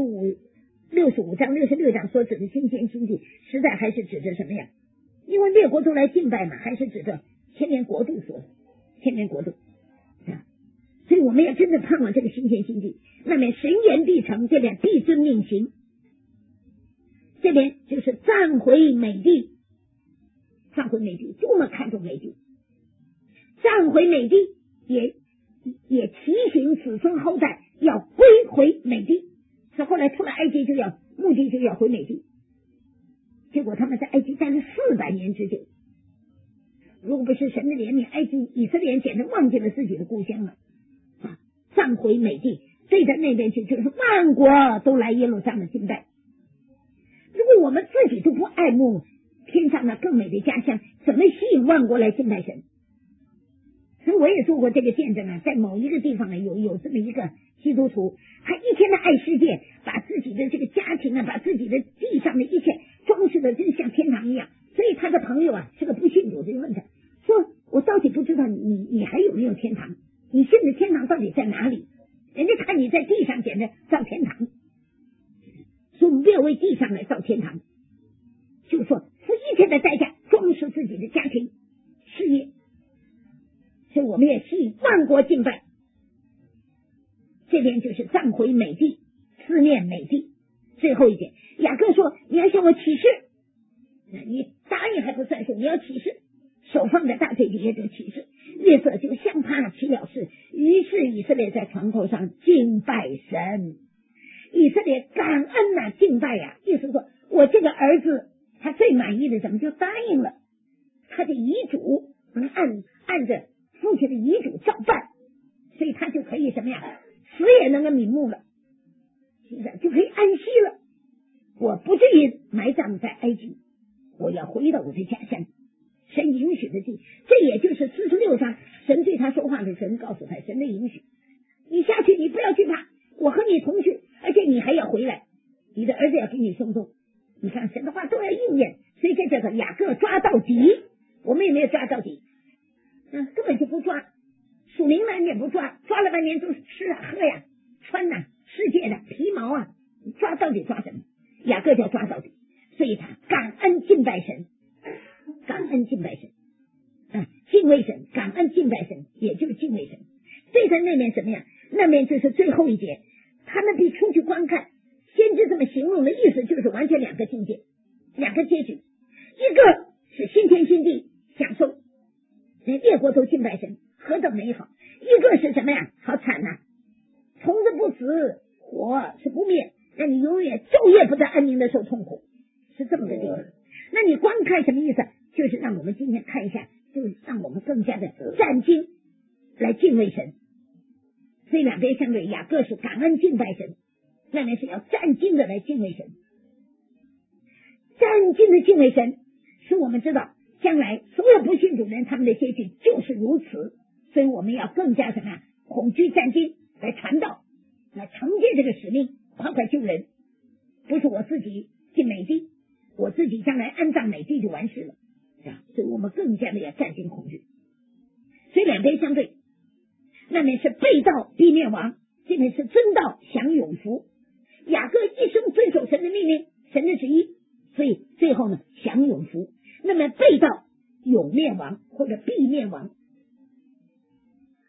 65章、66章所指的新天新地，实在还是指着什么呀？因为列国都来敬拜嘛，还是指着千年国度所千年国度啊。所以我们要真的盼望这个新天新地。那么神言必成，这边必遵命行，这边就是暂回美地，暂回美地，多么看重美地，暂回美地也提醒子孙后代要归回美地。所以后来出了埃及目的就要回美地，结果他们在埃及待了400年之久。如果不是神的怜悯，以色列人简直忘记了自己的故乡了啊！暂回美地，对着那边去，就是万国都来耶路撒冷敬拜。如果我们自己都不爱慕天上的更美的家乡，怎么吸引万国来敬拜神？所以我也做过这个见证啊，在某一个地方呢，有这么一个基督徒，他一天的爱世界，把自己的这个家庭啊，把自己的地上的一切装饰的真像天堂一样。所以他的朋友啊是个不信主的，就问他说：“我到底不知道你还有没有天堂？你信的天堂到底在哪里？人家看你在地上简直造天堂，所以我们不要为地上来造天堂，就是说付一切的代价装饰自己的家庭事业。”所以我们也吸引万国敬拜。这边就是暂回美地，思念美地。最后一点，雅各说：“你要向我起誓，你答应还不算数，你要起誓。”手放在大腿底下就起誓。约瑟就相怕起了誓，于是以色列在床头上敬拜神。以色列感恩啊，敬拜啊，意思说我这个儿子他最满意的怎么就答应了他的遗嘱，能按着父亲的遗嘱照办，所以他就可以什么呀，死也能够瞑目了，就可以安息了。我不至于埋葬在埃及，我要回到我的家乡，神允许的地。这也就是46章神对他说话的，神告诉他神的允许，你下去，你不要惧怕，我和你同去，而且你还要回来，你的儿子要给你送终。你看神的话都要应验，所以这叫做雅各抓到底。我们也没有抓到底，根本就不抓，属灵的也不抓，抓了半年都吃啊喝呀穿呐世界的皮毛啊，抓到底抓什么？雅各叫抓到底，所以他感恩敬拜神，感恩敬拜神，敬畏神，感恩敬拜神，也就是敬畏神。对在那面什么呀？那面就是最后一节，他们必出去观看。先知这么形容的意思就是完全两个境界，两个结局，一个是新天新地享受，列国都敬拜神，何等美好；一个是什么呀？好惨呐，虫子不死，火是不灭，那你永远昼夜不得安宁的受痛苦，是这么个地方。那你观看什么意思？就是让我们今天看一下，就是让我们更加的战兢来敬畏神。所以两边相对，雅各是感恩敬拜神，那边是要战兢的来敬畏神。战兢的敬畏神，使我们知道将来所有不信主人他们的结局就是如此。所以我们要更加什么呀？恐惧战兢来传道，来承接这个使命，快快救人。不是我自己进美地，我自己将来安葬美地就完事了，所以我们更加的要战兢恐惧。所以两边相对，那边是背道必灭亡，这边是遵道享永福。雅各一生遵守神的命令，神的旨意，所以最后呢享永福。那么背道永灭亡或者必灭亡。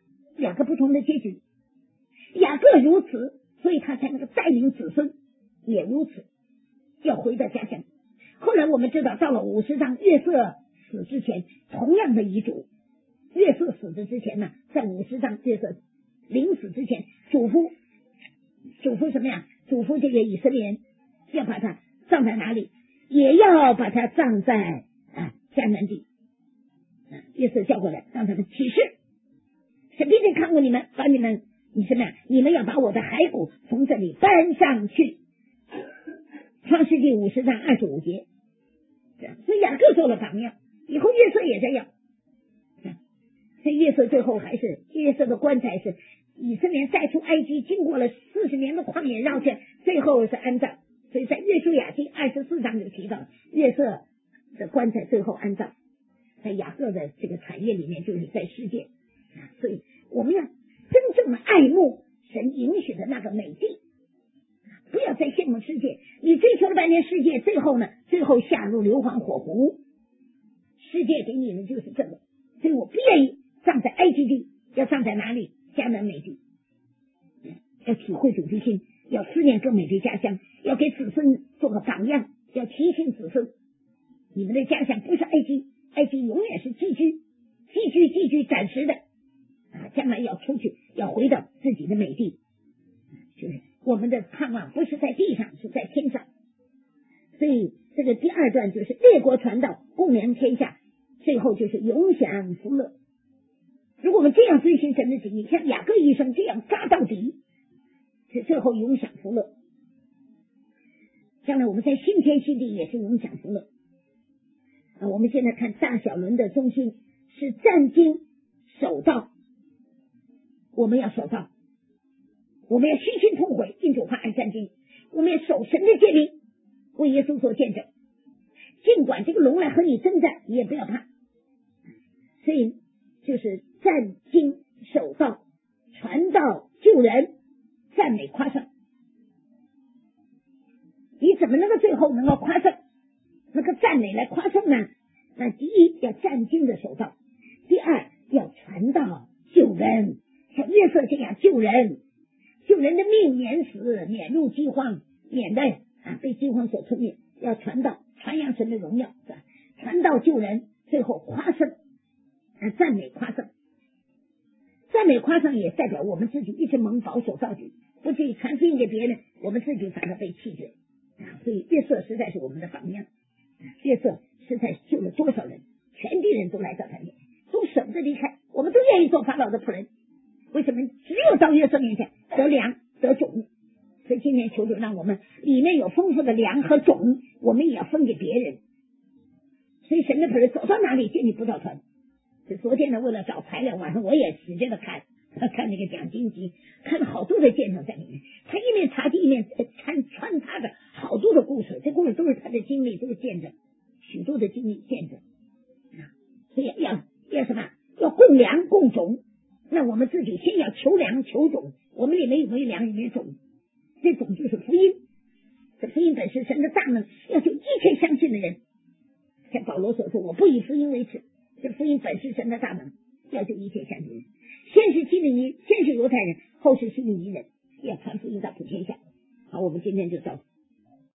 两个不同的结局。雅各如此，所以他才能够带领子孙也如此，要回到家乡。后来我们知道，到了50章，约瑟死之前，同样的遗嘱，约瑟死的之前呢，在50章约瑟临死之前，嘱咐什么呀？嘱咐这个以色列人要把他葬在哪里，也要把他葬在迦南地。约瑟叫过来，让他们起誓，神必定看过你们，把你们要把我的骸骨从这里搬上去。创世纪50章25节。所以雅各做了榜样，以后约瑟也这样。所以约瑟最后还是约瑟的棺材是以色列带出埃及，经过了40年的旷野绕圈，最后是安葬。所以在约书亚记24章就提到约瑟的棺材最后安葬。在雅各的这个产业里面，就是在世界。所以我们要真正的爱慕神允许的那个美地，不要再羡慕世界。你追求了半天世界，最后下入硫磺火湖。世界给你的就是这个，所以我不愿意葬在埃及地，要葬在哪里？迦南美地。要体会主之心，要思念更美的家乡，要给子孙做个榜样，要提醒子孙，你们的家乡不是埃及，埃及永远是寄居暂时的将来要出去，要回到自己的美地。就是我们的盼望不是在地上，是在天上。所以这个第二段就是列国传道，共量天下，最后就是永享福乐。如果我们这样追寻神的旨意，像雅各一生这样扎到底，是最后永享福乐。将来我们在新天新地也是永享福乐。我们现在看大小轮的中心是战经守道，我们要守道，我们要虚心痛悔，因主话按战经，我们要守神的诫命，为耶稣做见证。尽管这个龙来和你征战，你也不要怕。所以就是战经守道，传道救人，赞美夸胜。你怎么能够最后能够夸胜，能够赞美来夸胜呢？那第一要战经的守道，第二要传道救人，像约瑟这样救人的命，免死，免入饥荒，免得被饥荒所吞灭。要传道，传扬神的荣耀，是吧？传道救人，最后夸胜，赞美夸胜。赞美夸胜也代表我们自己一直蒙保守造举，不至于传福音给别人，我们自己反而被弃绝。所以约瑟实在是我们的榜样，约瑟实在救了多少人，全地人都来到他面前，都舍不得离开，我们都愿意做法老的仆人。为什么？只有到约瑟面前得粮得种。所以今天求主让我们里面有丰富的粮和种，我们也要分给别人。所以神的仆人走到哪里建立布道团。昨天呢，为了找材料，晚上我也使劲的看那个讲经集，看了好多的见证在里面。他一面查经一面穿插着好多的故事，这故事都是他的经历，都是见证，许多的经历见证。所以要什么？要供粮供种。那我们自己先要求粮求种，我们里面有没有粮有没有种？这种就是福音，这福音本是神的大能，要救一切相信的人。像保罗所说，我不以福音为耻，这福音本是神的大能，要救一切相信人。先是犹太人，后是希利尼人，要传福音到普天下。好，我们今天就到此。